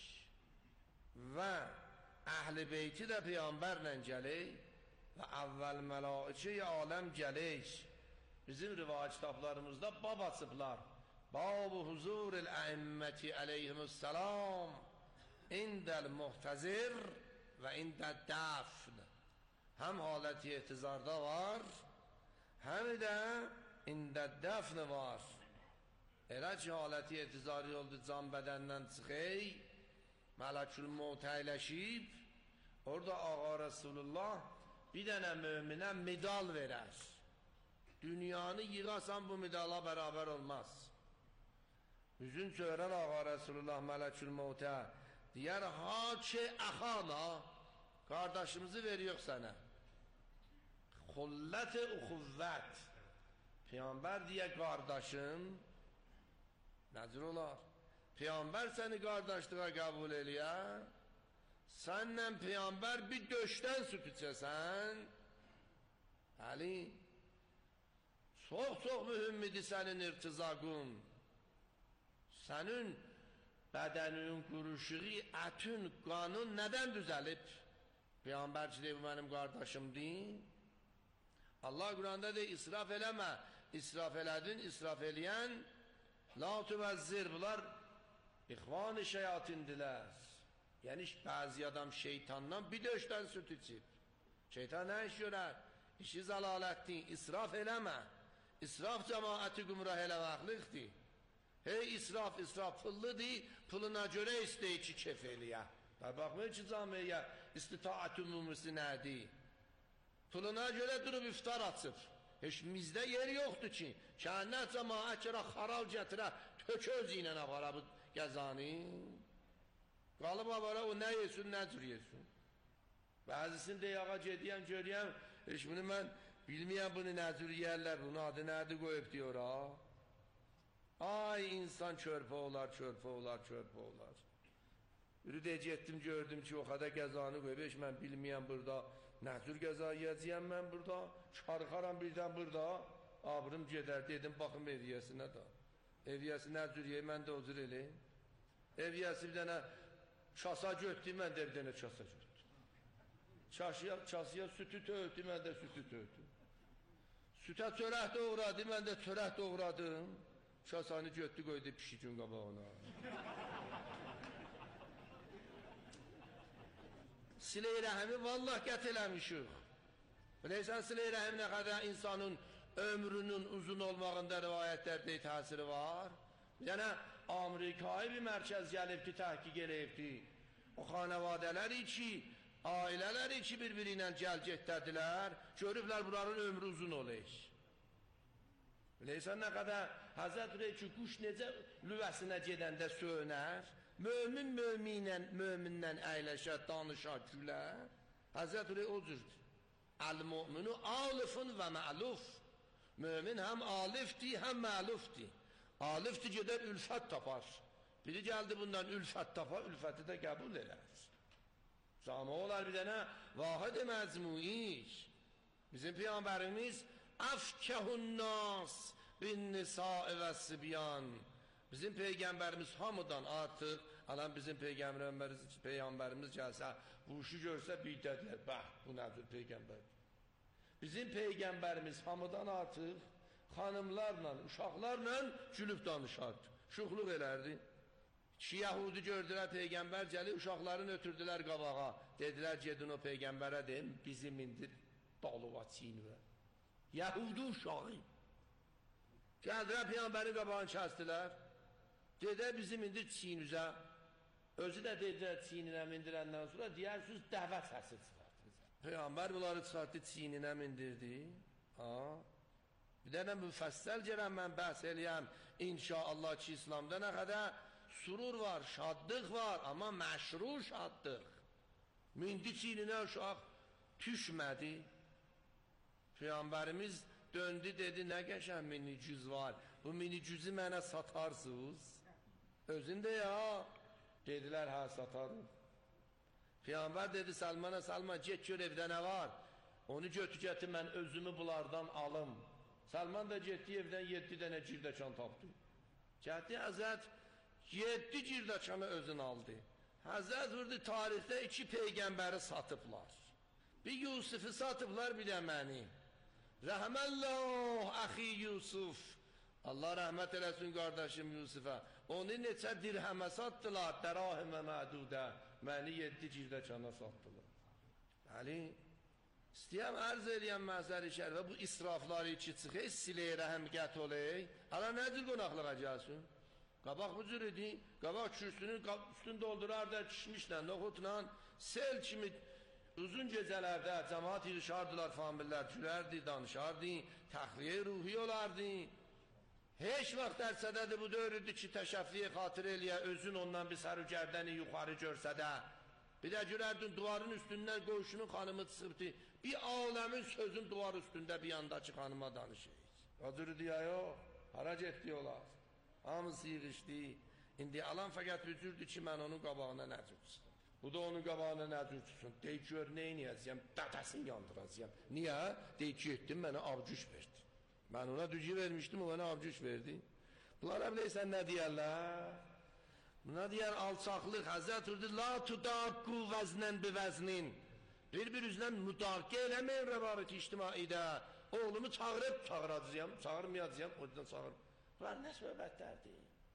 və Əhl-i Beyti də Peyğəmbərlə gəlir və əvvəl mələikə-i aləm gəlir. Bizim rivayət kitablarımızda bab açıblar. Bab-ı huzuril əimməti əleyhimussalam indəl muhtəzir və indəl dəfn. Həm haləti etizarda var, həm də indəl dəfn var. Elə ki, haləti etizari oldu, can bədəndən çıxey, Mələkül Mevt əyləşib, orada Ağa Resulullah bir dənə möminə medal verər. Dünyanı yığasan bu medala bərabər olmaz. Üzün çöyrər Ağa Resulullah Mələkül Mevtə, deyər, haçə əxana, qardaşımızı veriyor sənə. Xullət-i uxuvvət, Peyğəmbər deyə qardaşım, nəzir olar? Peyğəmbər səni qardaşlığa qəbul eləyər, sənlə Peyğəmbər bir döşdən süt içəsən, əli, çox mühümmidir sənin irtizaqın, sənin bədənin quruşuğu, ətün, qanun nədən düzəlib? Peyğəmbər ki, deyib, mənim qardaşımdır. Allah Quranda deyir, israf eləmə, israf elədin, israf eləyən, la tüvəzzir, bunlar İhvan-ı şeyatindiler. Yani bazı adam şeytandan bir döşten süt içip. Şeytan ne iş görer? İşi zalalettin, israf eleme. İsraf cemaati gumrah elemeklikti. Hey israf, israf pıllıdır, pılına göre isteyici kefeliye. Bakmayın ki camiye istitaat umumisi nedir? Pılına göre durup iftar açıp. Hiç bizde yer yoktu ki. Kâhnet cemaat kere xaral getire, tök özüyle apara bu gəzani. Qalıb apara o ne yesin, ne tür yesin. Bazısını da yağa gediyem, görüyem, hiç bunu ben bilmeyem bunu ne tür yerler, bunu adı nerede koyup diyor ha. Ay insan çörpe olar, çörpe olar, çörpe olar. Ürüdeci ettim, gördüm ki o kadar gəzanı koyup, hiç ben bilmeyem burada. Ne tür gəza yiyeceğim ben burada? Çarxaram birden burada. Abrım gedər, dedim bakın eviyesine da. Eviyesi ne tür yiyeyim, ben de huzur eleyim. Eviyesi bir tane çasa götdüm, ben de bir tane çasa götdüm. Çasıya sütü töğütdüm, ben de sütü töğütdüm. Sütə çörək doğradım, ben de çörək doğradım. Çasanı götdü koydu pişicin qabağına. Silə-i rəhimi vallah qət eləmişik. Bilirsən silə-i rəhim nə qədər insanın ömrünün uzun olmağında rivayətlərdə təsiri var. Yəni Amerikayı bir mərkəz gəlibdi, təhqiq eləyibdi. O xanavadələri ki, ailələri ki bir-biri ilə gəl-getdədilər, görüblər bunların ömrü uzun olur. Bilirsən nə qədər Həzrət Rey ki, quş necə lüvəsinə gedəndə söynər, mömindən əyləşər, danışar, gülər. Həzrət Rey o cürdür. Əl-mü'minu alifun və mə'luf. Mömin həm alifdir, həm məlufdir. Alifdir gedər ülfət tapar. Biri gəldi bundan ülfət tapar, ülfəti də qəbul elər. Zama olar bir dənə vahid-i məzmui. Bizim Peyğəmbərimiz əfkəhun nas bin nisa'i və sibyan. Bizim Peyğəmbərimiz hamıdan artıq, alan bizim Peyğəmbərimiz gəlsə, bu işi görsə bidədlər, bəh, bu nədir Peyğəmbər? Bizim Peyğəmbərimiz hamıdan artıq xanımlarla, uşaqlarla gülüb danışardı, şuxluq elərdi. İki Yahudi gördülər Peyğəmbər gəlir, uşaqlarını ötürdülər qabağa, dedilər gedin o Peyğəmbərə deyim, bizim indir dalıva çiynüvə. Yahudi uşağı. Gəldilər Peyğəmbərin qabağını kəstilər. Dedilər bizim indir çiynüzə. Özü də dedilər çiyninə mindirəndən sonra deyərsiniz dəvət səsi çıxartdı. Peyğəmbər bunları çıxartdı, çiyninə mindirdi. Bir dənə müfəssəl gələn mən bəhs eləyəm. İnşaallah ki İslamda nə qədər surur var, şadlıq var, amma məşru şadlıq. Mindi çiyninə uşaq düşmədi. Peyğəmbərimiz döndü dedi nə qəşən minicüz var. Bu minicüzü mənə satarsınız. Özündə ya. Dedilər hə satarım. Peyğəmbər dedi Salmana, Salman get gör evdə nə var. Onu götür mən özümü bunlardan alım. Salman da getdi evdən 7 dənə girdaçan tapdı. Getdi Həzrət 7 girdaçanı özün aldı. Həzrət vurdu tarixdə 2 Peyğəmbəri satıblar. Bir Yusufu satıblar, bir də məni. Rəhməlləh əxi Yusuf. Allah rəhmət eləsin qardaşım Yusufa. Onu neçə dirhəmə satdılar, dərahimə mədudə. Məni 7 girdaçana satdılar. Bəli, istəyəm ərz eləyəm mənzəri şərifə, bu israfları ki çıxır, silə-i rəhəm qət olay. Hala nədir qonaqlığa gəlsin? Qabaq bu cür idi, qabaq kürsünün üstünü doldurardı, kişmişlə, noxutla, sel kimi uzun gecələrdə cəmaat yığışardılar, famillər gülərdi, danışardı, təxliyə ruhi olardı. Heç vaxt dərsədədir bu dövrüdür ki, təşəffiyə xatır eləyə, özün ondan bir sərügərdəni yuxarı görsədə. Bir də görərdin duvarın üstündən qoğuşunun xanımı çıxıbdı, bir aləmin sözün duvar üstündə bir yandakı xanıma danışır. O cürüdür ya yox, hara getdi olar. Hamısı yığışdı. İndi alan fəqət bir cürdür ki, mən onun qabağına nə cürsün. Bu da onun qabağına nə cürsün. Deyik gör, neyniyəcəyəm, dədəsini yandıracağım. Niyə? Deyik ki, etdim, mənə avcüş verdi. Ben ona dücü vermiştim, o bana avcüş verdi. Bunlara bilirsən nə deyərlər? Buna deyər alçaqlıq, Həzrət Hürdi, la tudakku vəznən bi vəznin. Bir üzdən müdarkə eləməyin rəvabiti ictimaidə. Oğlumu çağıracağım, çağırmayacağım, o yüzden çağırım. Bunlar nə söhbətlərdir?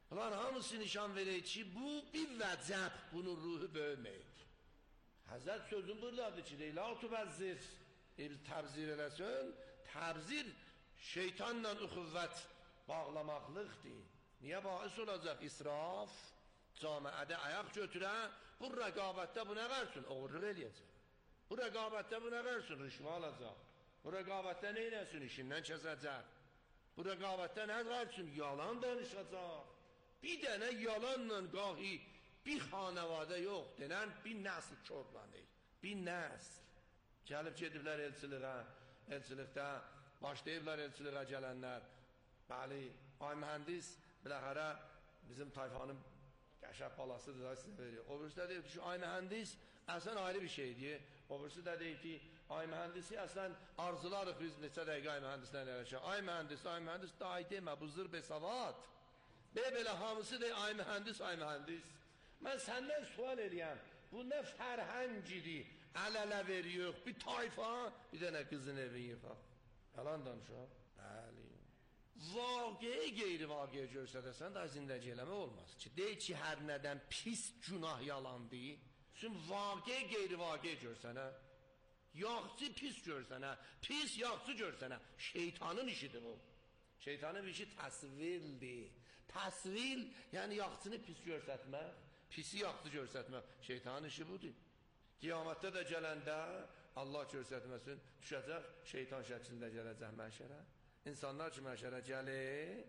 Bunlar hamısı nişan verir ki bu bir vəcəb, bunun ruhu böyüməyib. Həzrət sözün buradadır ki, la tubəzzir, təbzir eləsin, təbzir şeytanla üxüvvət bağlamaqlıqdır. Niyə bahis olacaq? İsraf, camiədə ayaq götürə, bu rəqabətdə bu nə qarşın? Oğurluq eləyəcək. Bu rəqabətdə bu nə qarşın? Rüşvə alacaq. Bu rəqabətdə nə eləsin? İşindən kəsəcək. Bu rəqabətdə nə qarşın? Yalan danışacaq. Bir dənə yalanla qahi bir xanəvadə yox, denən bir nəsl körlanır. Bir nəsl. Gəlib gediblər elçiliğə, elçilikdə başlayıblar elçiliğə gələnlər. Bəli, ay mühəndis, biləxərə bizim tayfanın qəşəb balasıdır da sizə veriyor. O birisi də deyib ki, ay mühəndis əslən ayrı bir şeydir. O birisi də deyib ki, ay mühəndisi əslən arzularıq biz neçə dəqiqə ay mühəndislə eləşək. Ay mühəndis, dahi demə, bu zır besavat. Belə hamısı deyir, ay mühəndis, ay mühəndis. Mən səndən sual eləyəm, bu nə fərhəngidir, əl-ələ veriyor, bir tayfa, bir dənə qızın evin yıxaq. Yalan danışaq. Bəli. Vaqiyə qeyri-vaqiyə görsədəsən daha zindəci eləmək olmaz ki, deyil ki, hər nədən pis günah yalandır. Çünki vaqiyə qeyri-vaqiyə görsənə, yaxçı pis görsənə, pis yaxçı görsənə, şeytanın işidir bu. Şeytanın işi təsvirdir. Təsvir, yəni yaxçını pis görsətmək, pisi yaxçı görsətmək, şeytanın işi budur. Qiyamətdə də gələndə, Allah görsətməsin, düşəcək, şeytan şəklində gələcək məşərə. İnsanlar ki, məşərə gəlir,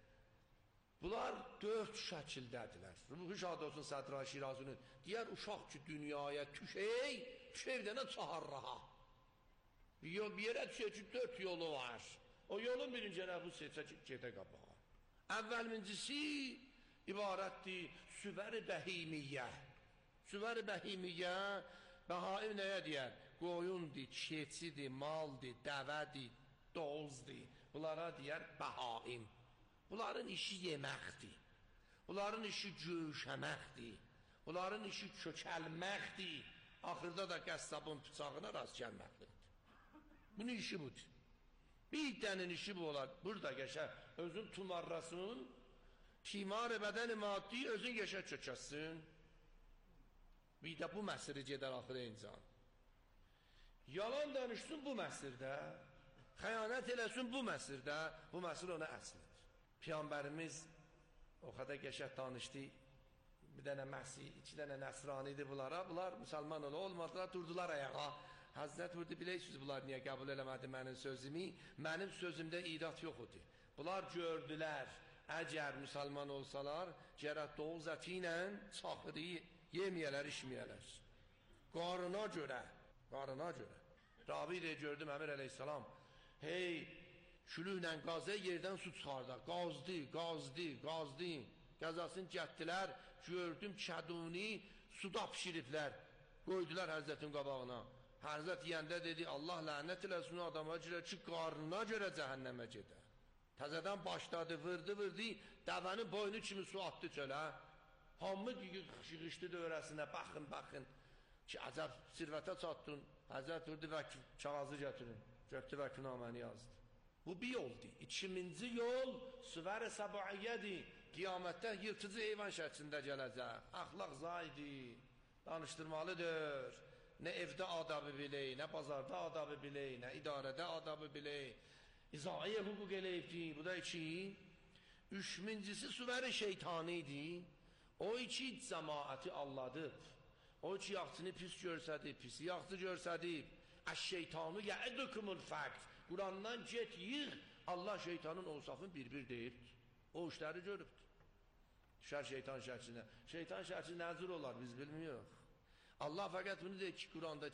bunlar 4 şəkildədirlər. Ruhu şad olsun Sədra Şirazının. Deyər, uşaq ki, dünyaya düşey dənə çaharraha. Bir yerə düşək ki, 4 yolu var. O yolun birinci bu seçə gedə qabağa. Əvvəlmincisi ibarətdir süvər-i bəhimiyyə. Süvər-i bəhimiyyə, bəhaim nəyə deyər? Qoyundur, keçidir, maldır, dəvədir, dozdur. Bunlara deyər bəhaim. Bunların işi yeməkdir. Bunların işi göyşəməkdir. Bunların işi kökəlməkdir. Axırda da qəssabın bıçağına rast gəlməkdir. Bunun işi budur. Bir dənin işi bu olar. Burada geçer. Özün tumarrasın. Timar-ı bədəni maddi özün geçer çökəsin. Bir də bu məsiri gedər axırı insan. Yalan danışsın bu məsirdə. Xəyanət eləsin bu məsirdə. Bu məsir ona əslidir. Peyğəmbərimiz o qədər geçer danışdı. Bir dənə Məsih, 2 dənə Nəsranidir bunlara. Bunlar müsəlman olmadılar, durdular ayağa. Həzrət vurdu, bilirsiniz bunlar niyə qəbul eləmədi mənim sözümü? Mənim sözümdə idat yox idi. Bunlar gördülər, əgər müsəlman olsalar, gərək doğuz əti ilə çaxırı yeməyələr, içməyələr. Qarına görə. Rabi də gördüm, Əmir əleyhissalam, hey, külüklə qazə yerdən su çıxardı. Qazdı. Qəzasını gətdilər, gördüm kəduni suda pişiriblər. Qoydular Həzrətin qabağına. Həzrət yəndə dedi, Allah lənət eləsin o adama ki, qarnına görə cəhənnəmə gedə. Təzədən başladı, vırdı, dəvənin boynu kimi su atdı çölə. Hamı xışıqışdı dövrəsinə, baxın, ki, əcəb sirvətə çatdın. Həzrət vurdu və kağızı gətirin. Götdü və künaməni yazdı. Bu bir yoldur. 2-ci yol süvər-i səbuiyyədir. Qiyamətdə yırtıcı heyvan şəklində gələcək. Əxlaq zayidi, danışdırmalıdır. Nə evdə adabı bilək, nə bazarda adabı bilək, nə idarədə adabı bilək. İzaiyə hüquq eləyibdir. Bu da 2. 3-cisi süvər-i şeytanidir. O 2 cəmaəti Allah'dır. O 2 yaxçını pis görsədib, pisi yaxçı görsədib. Əş-şeytanı yə'idukumul fəqr. Qurandan get yığ, Allah şeytanın ovsafını bir deyibdir. O işləri görübdür. Düşər şeytan şəklinə. Şeytan şəkli nəzir olar, biz bilmiyoruz. Allah fəqət bunu deyir ki, Quranda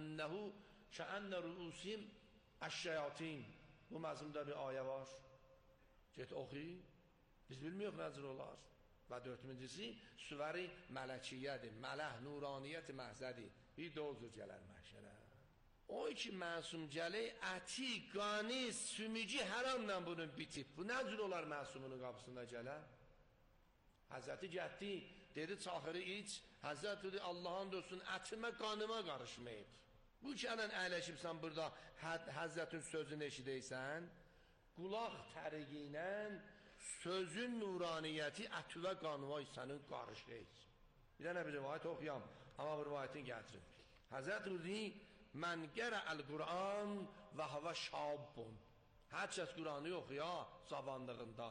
kəənnə ruusim əş-şeyatin. Bu məzmunda bir ayə var. Get oxu. Biz bilmiyoruz nəzir olar. Və 4-cisi süvəri mələkiyyədir. Mələh, nuraniyyət məhzədir. Bir də o cür gələr məhşərə. O 2 məsum gəlir, əti, qani, sümücü hər andan bunun bitib. Bu nə cür olar məsumunun qapısında gələr? Həzrəti getdi, dedi çaxırı iç. Həzrət dedi, Allah'ın dostun ətimə, qanıma qarışmayıb. Bu gələn əyləşibsən burada Həzrətin sözünü eşidəysən, qulaq təriqi ilə sözün nuraniyyəti ətü və qanvay sənin qarışıyız. Bir dənə bir rivayət oxuyam, amma bu rivayətin gətirin. Həzrət deyir, mən qərə'əl Qur'an və həvə şabbun. Hər kəs Qur'anı oxuya zavandığında.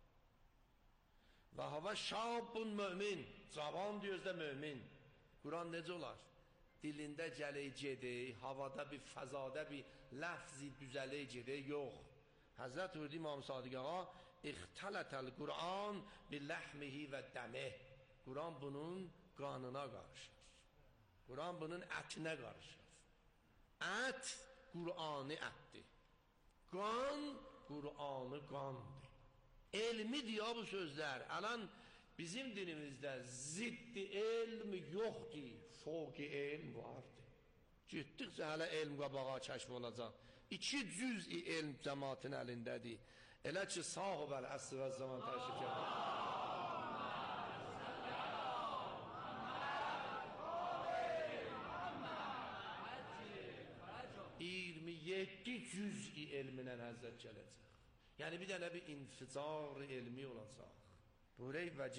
Və həvə şabbun mömin. Cavan deyözdə mömin. Qur'an necə olar? Dilində gələk gedək, havada bir fəzada bir ləfzi düzələk gedək, yox. Həzrət deyir, İmam Sadiq ağa, İxtələtəl Qur'an billəhmihi və dəmih. Qur'an bunun qanına qarışır. Qur'an bunun ətinə qarışır. Ət Qur'anı ətdir. Qan Qur'anı qandır. Elmi diyor bu sözlər. Alan bizim dinimizdə ziddi elm yoxdur, fوقi elm vardır. Getdikcə hələ elm qabağa kəşf olacaq. 2 cüz-i elm cəmaatın əlindədir. Elə ki sahibəl əsr və zaman təşrif edir. 27 cüz-i elminə həzrət gələcək. Yəni bir dənə bir inficar elmi olacaq. Burayı və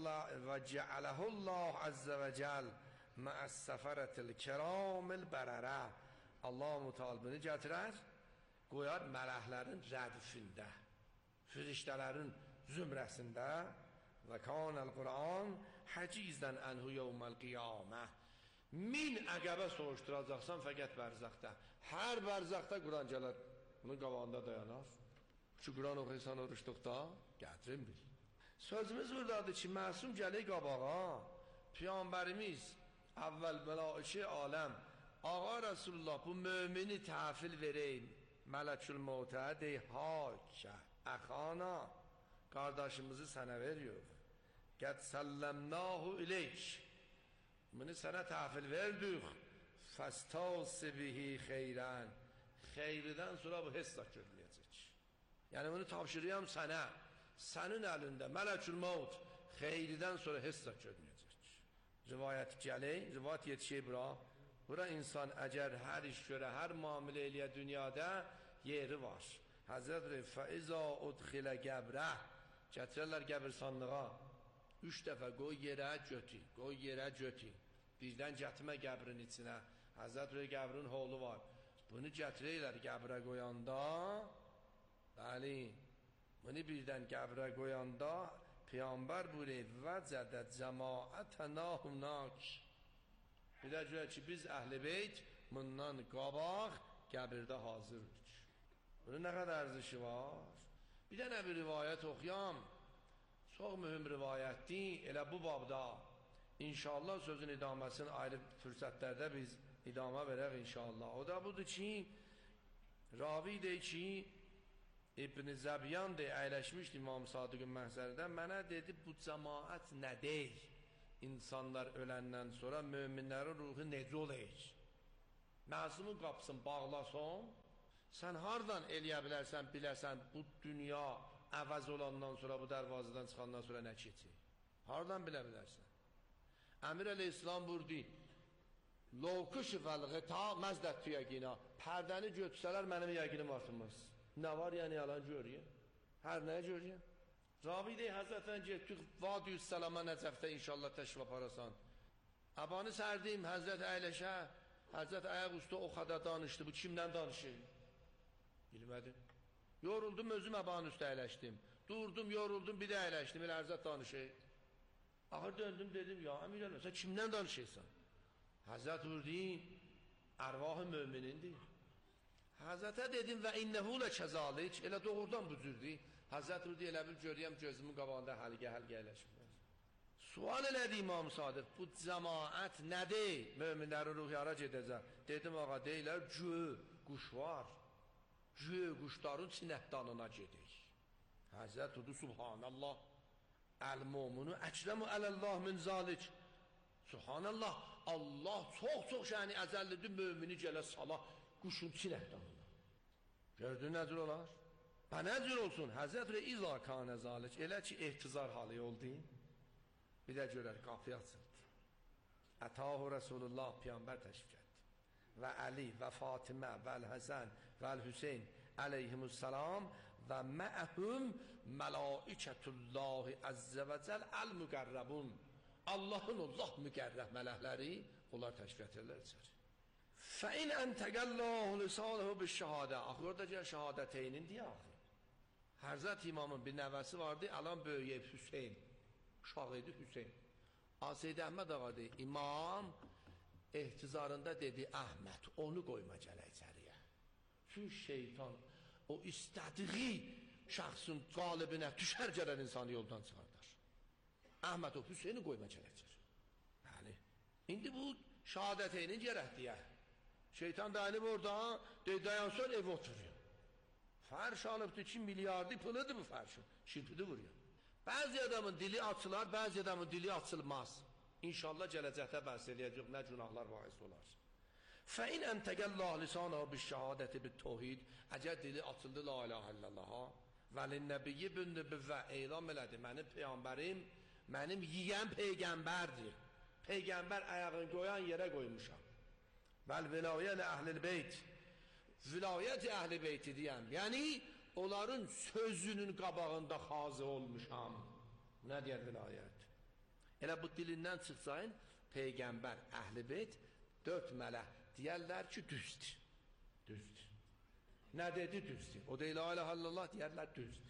cəaləhullah əzzə və cəl məəs-səfərətil kiramil bərərə. Allah mütalibini gətirər, qoyar mələklərin rədfində, firiştələrin zümrəsində və kanəl Qur'an həcizdən ənhu yevməl qiyamə. 1000 əqəbə soruşturacaqsan fəqət bərzəxdə. Hər bərzəxdə Qur'an gələr, bunun qabağında dayanar. Şu Qur'an oxuysan oruçluqda, gətirin bil. Sözümüz buradadır ki, məsum gəlir qabağa, Peyğəmbərimiz, əvvəl mələikə aləm, Ağa Rasulullah bu mümini təhvil vereyim, Mələkül Mevtə dey, hakə, əxana, qardaşımızı sənə veriyor. Qəd səlləmnahu ileyk, bunu sənə təhvil verdik, fəstasibihi xeyrən, xeyridən sonra bu hesla görüləcək. Yəni bunu tapşırıyam sənə, sənin əlində Mələkül Mevt, xeyridən sonra hesla görüləcək. Rivayət gələk, rivayət yetişək bura. Bura insan əgər hər iş görə, hər müamilə eləyə dünyada yeri var. Həzrət fəizə udxilə qəbrə, gətirərlər qəbirsanlığa, 3 dəfə qoy yerə götü, qoy yerə götü. Birdən gətirmə qəbrin içinə. Həzrət qəbrin holu var. Bunu gətirərlər qəbrə qoyanda, bəli, bunu birdən qəbrə qoyanda, Peyğəmbər buyurur, vəcədə cəmaətənahum nâk. Bir də görə ki, biz əhl-i beyt bundan qabaq qəbirdə hazırdır. Bunun nə qədər ərzişi var? Bir dənə bir rivayət oxuyam. Çox mühüm rivayətdir. Elə bu babda inşallah sözün idaməsini ayrı fürsətlərdə biz idamə verək inşallah. O da budur ki, ravi deyir ki, İbn-i Zəbiyan deyir, əyləşmişdi İmam Sadiqin məhzərində, mənə dedi, bu cəmaət nə deyir? İnsanlar öləndən sonra möminlərin ruhu necə olacaq? Məsumun qapısını bağlasan, sən hardan eləyə bilərsən, biləsən bu dünya əvəz olandan sonra, bu dərvazıdan çıxandan sonra nə keçir? Hardan bilə bilərsən? Əmir əleyhissalam buyurdu, Lovkuş vəl-ğita məzdət yəqina, pərdəni götürsələr mənim yəqinim artırmaz. Nə var yəni yalan görüyor? Hər nəyə görüyor? Ravi deyir, Həzrətən getdik, Vadiyüz Səlama Nəcəfdə inşallah təşrif aparasan. Abanı sərdim, Həzrət əyləşə, Həzrət ayaq üstü o qədər danışdı, bu kimdən danışır? Bilmədim. Yoruldum, özüm abanı üstü əyləşdim. Durdum, yoruldum, bir də əyləşdim, elə Həzrət danışır. Axır döndüm, dedim, ya əmir ələm, sən kimdən danışırsan? Həzrət vurdu, ərvah-ı möminindir. Həzrətə dedim, və innəhulə kəzalik, elə doğrudan bu cürdür. Həzrət Rüdi elə bil görəyəm gözümün qabağında həlqə eləşmir. Sual elədi İmam Sadiq, bu cəmaət nədir? Möminlərin ruhu hara gedəcək? Dedim, ağa deyilər, quş var. Quşların sinəhdanına gedik. Həzrət Rüdi, subhanallah, əl-mumunu əkləmü ələllah min zalik. Subhanallah, Allah çox şəni əzəllidir, mömini gələ sala quşun sinəhdanına. Gördün nəcür olar? Və nəcür olsun, Həzrət İza kanə zalik, elə ki, ehtizar halı oldu, bir də görər, qapı açıldı. Ətahu Rasulullah, Peyğəmbər təşrif etdi. Və Əli, və Fatimə, və Həsən, və Hüseyin, əleyhimussalam, و معهم ملائکة الله عز و جل المقربون. Allahın Allah müqərrəb mələkləri onlar təşkil edirlər içəri. فَإِنْ أَنْتَقَ اللّٰهُ لِسَانَهُ بِالشَّهَادَةِ Axırda gəl şəhadəteynin deyə axı. Həzrət İmamın bir nəvəsi vardı, alan böyüyüb Hüseyin. Uşaq idi Hüseyin. Seyyid Əhməd ağa deyir, İmam ehtizarında dedi, Əhməd onu qoyma gələ içəriyə. Çünki şeytan o istədiği şəxsin qalibinə düşər gələn insanı yoldan çıxardar. Əhməd o Hüseyini qoyma gələ içəri. Yəni, indi bu şəhadəteynin gərək deyə. Şeytan dayanıb orada, dayansan ev oturuyor. Fərş alıbdır ki, milyardı pılıdır bu fərşin. Şirpidi vuruyor. Bəzi adamın dili açılar, bəzi adamın dili açılmaz. İnşallah gələcəkdə bəhs eləyəcək, nə günahlar bahis olar. فَاِنْ اَنْتَقَ اللّٰهُ لِسَانَهُ بِالشَّهَادَةِ بِالتَّوْحِيدِ Əgər dili açıldı la ilahə illəllaha və linnəbiyyi bin nübüvvə elam elədi, mənim peyğəmbərim, mənim yiyən peyğəmbərdir. Peyğəmbər ayağını qoyan yerə qoymuşam. Vəl vilayən əhlil beyt vilayət əhl-i beyti deyəm, yəni onların sözünün qabağında xazı olmuşam. Nə deyər vilayət? Elə bu dilindən çıxsayın, Peyğəmbər, əhl-i beyt, 4 mələk deyərlər ki, düzdür. Düzdür. Nə dedi düzdür? O da la ilahe illallah deyərlər düzdür.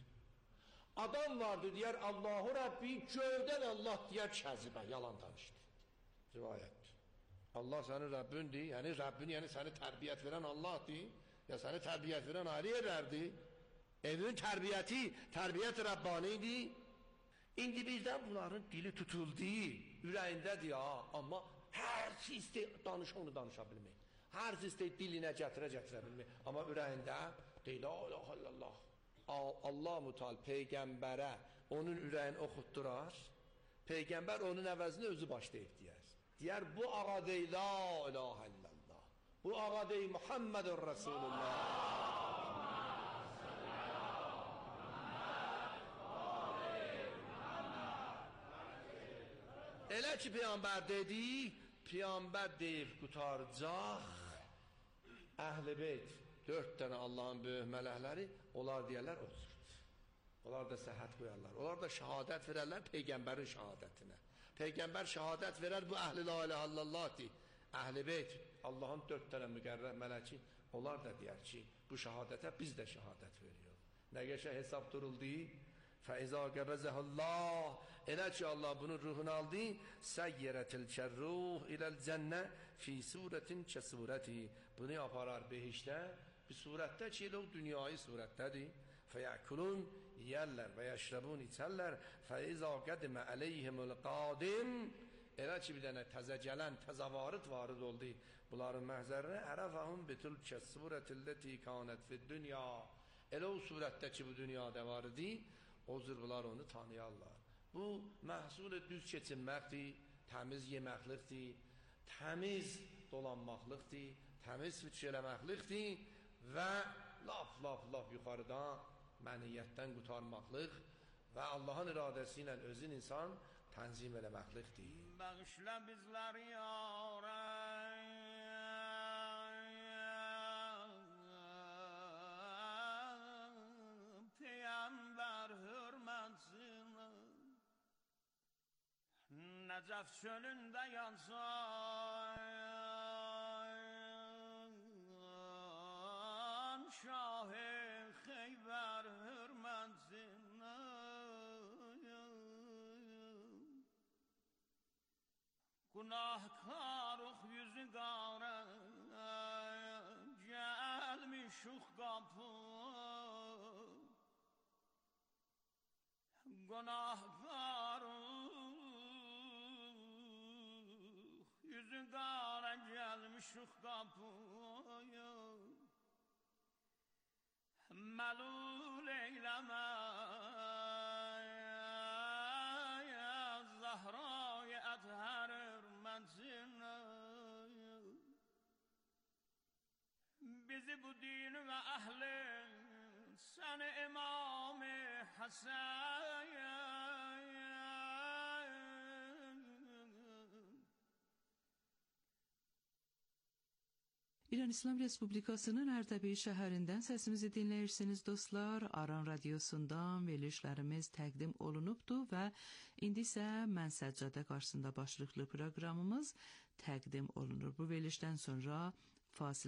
Adam vardı deyər Allahu Rabbi, gövdən Allah deyər kəzibə, yalan danışdı. Rivayət. Allah sənin Rəbbindir, yəni Rəbbin, yəni səni tərbiyyət verən Allahdır, ya səni tərbiyyət verən ayrı yerlərdir. Evin tərbiyyəti, tərbiyyət Rabbanidir. İndi bizdən bunların dili tutuldu, ürəyindədir ya, amma hər şey istəyir, onu danışa bilmək. Hər şey istəyir dilinə gətirə bilmək. Amma ürəyində deyil, la ilahe illallah. Allah mütal Peyğəmbərə onun ürəyini oxutdurar, Peyğəmbər onun əvəzini özü başlayıb deyər. Deyər, bu ağa deyil, la ilahe illallah. Bu ağa deyil, Muhammedur Resulullah. Elə ki, Peyğəmbər dedi, Peyğəmbər deyib qutaracaq, Əhl-i Beyt, 4 dənə Allahın böyük mələkləri, onlar deyərlər, oturur. Onlar da səhət qoyarlar. Onlar da şəhadət verərlər Peyğəmbərin şəhadətinə. Peyğəmbər şəhadət verər, bu əhl-i la ilahe illallahdir. Əhl-i Beyt, Allahın 4 dənə müqərrəb mələki, onlar da deyər ki, bu şəhadətə biz də şəhadət veriyor. Nə qəşəng hesab duruldu? فَاِذَا قَبَزَهُ اللّٰهِ Elə ki Allah bunun ruhunu aldı, سَيَّرَتِ الْكَرُّهِ اِلَى الْجَنَّةِ فِي سُورَةٍ كَسُورَتِهِ Bunu yaparar behişdə, bir surətdə ki, elə o dünyayı surətdədir. فَيَأْكُلُونَ Yiyərlər və yəşrəbun içərlər. فَاِذَا قَدِمَ عَلَيْهِمُ الْقَادِمِ Elə ki bir dənə təzə gələn, təzə varid oldu bunların məhzərinə. Ərəfəhum bitul kəsurətilleti kanət fid dünya Elə o surətdə ki bu dünyada var idi, o zırvılar onu tanıyarlar. Bu məhsul düz keçinməkdir, təmiz yeməklikdir, təmiz dolanmaqlıqdır, təmiz fikir eləməklikdir və laf yuxarıdan məniyyətdən qutarmaqlıq və Allahın iradəsi ilə özün insan tənzim eləməklikdir. Bağışla bizləri ya Nəcəf çölündə yansan Şah-ı Xeybər hürmətsinə Günahkarıq yüzü qara Gəlmişük qapı Günahkarıq yüzü qara gəlmişik qapıya Məlul eyləmə Zahra-i əthər hürmətinə Bizi bu dini və əhli Səni İmam-ı Həsən İran İslam Respublikasının Ərdəbil şəhərindən səsimizi dinləyirsiniz dostlar. Aran radiosundan verilişlərimiz təqdim olunubdur və indi isə Mən Səccadə qarşısında başlıqlı proqramımız təqdim olunur. Bu verilişdən sonra fasilə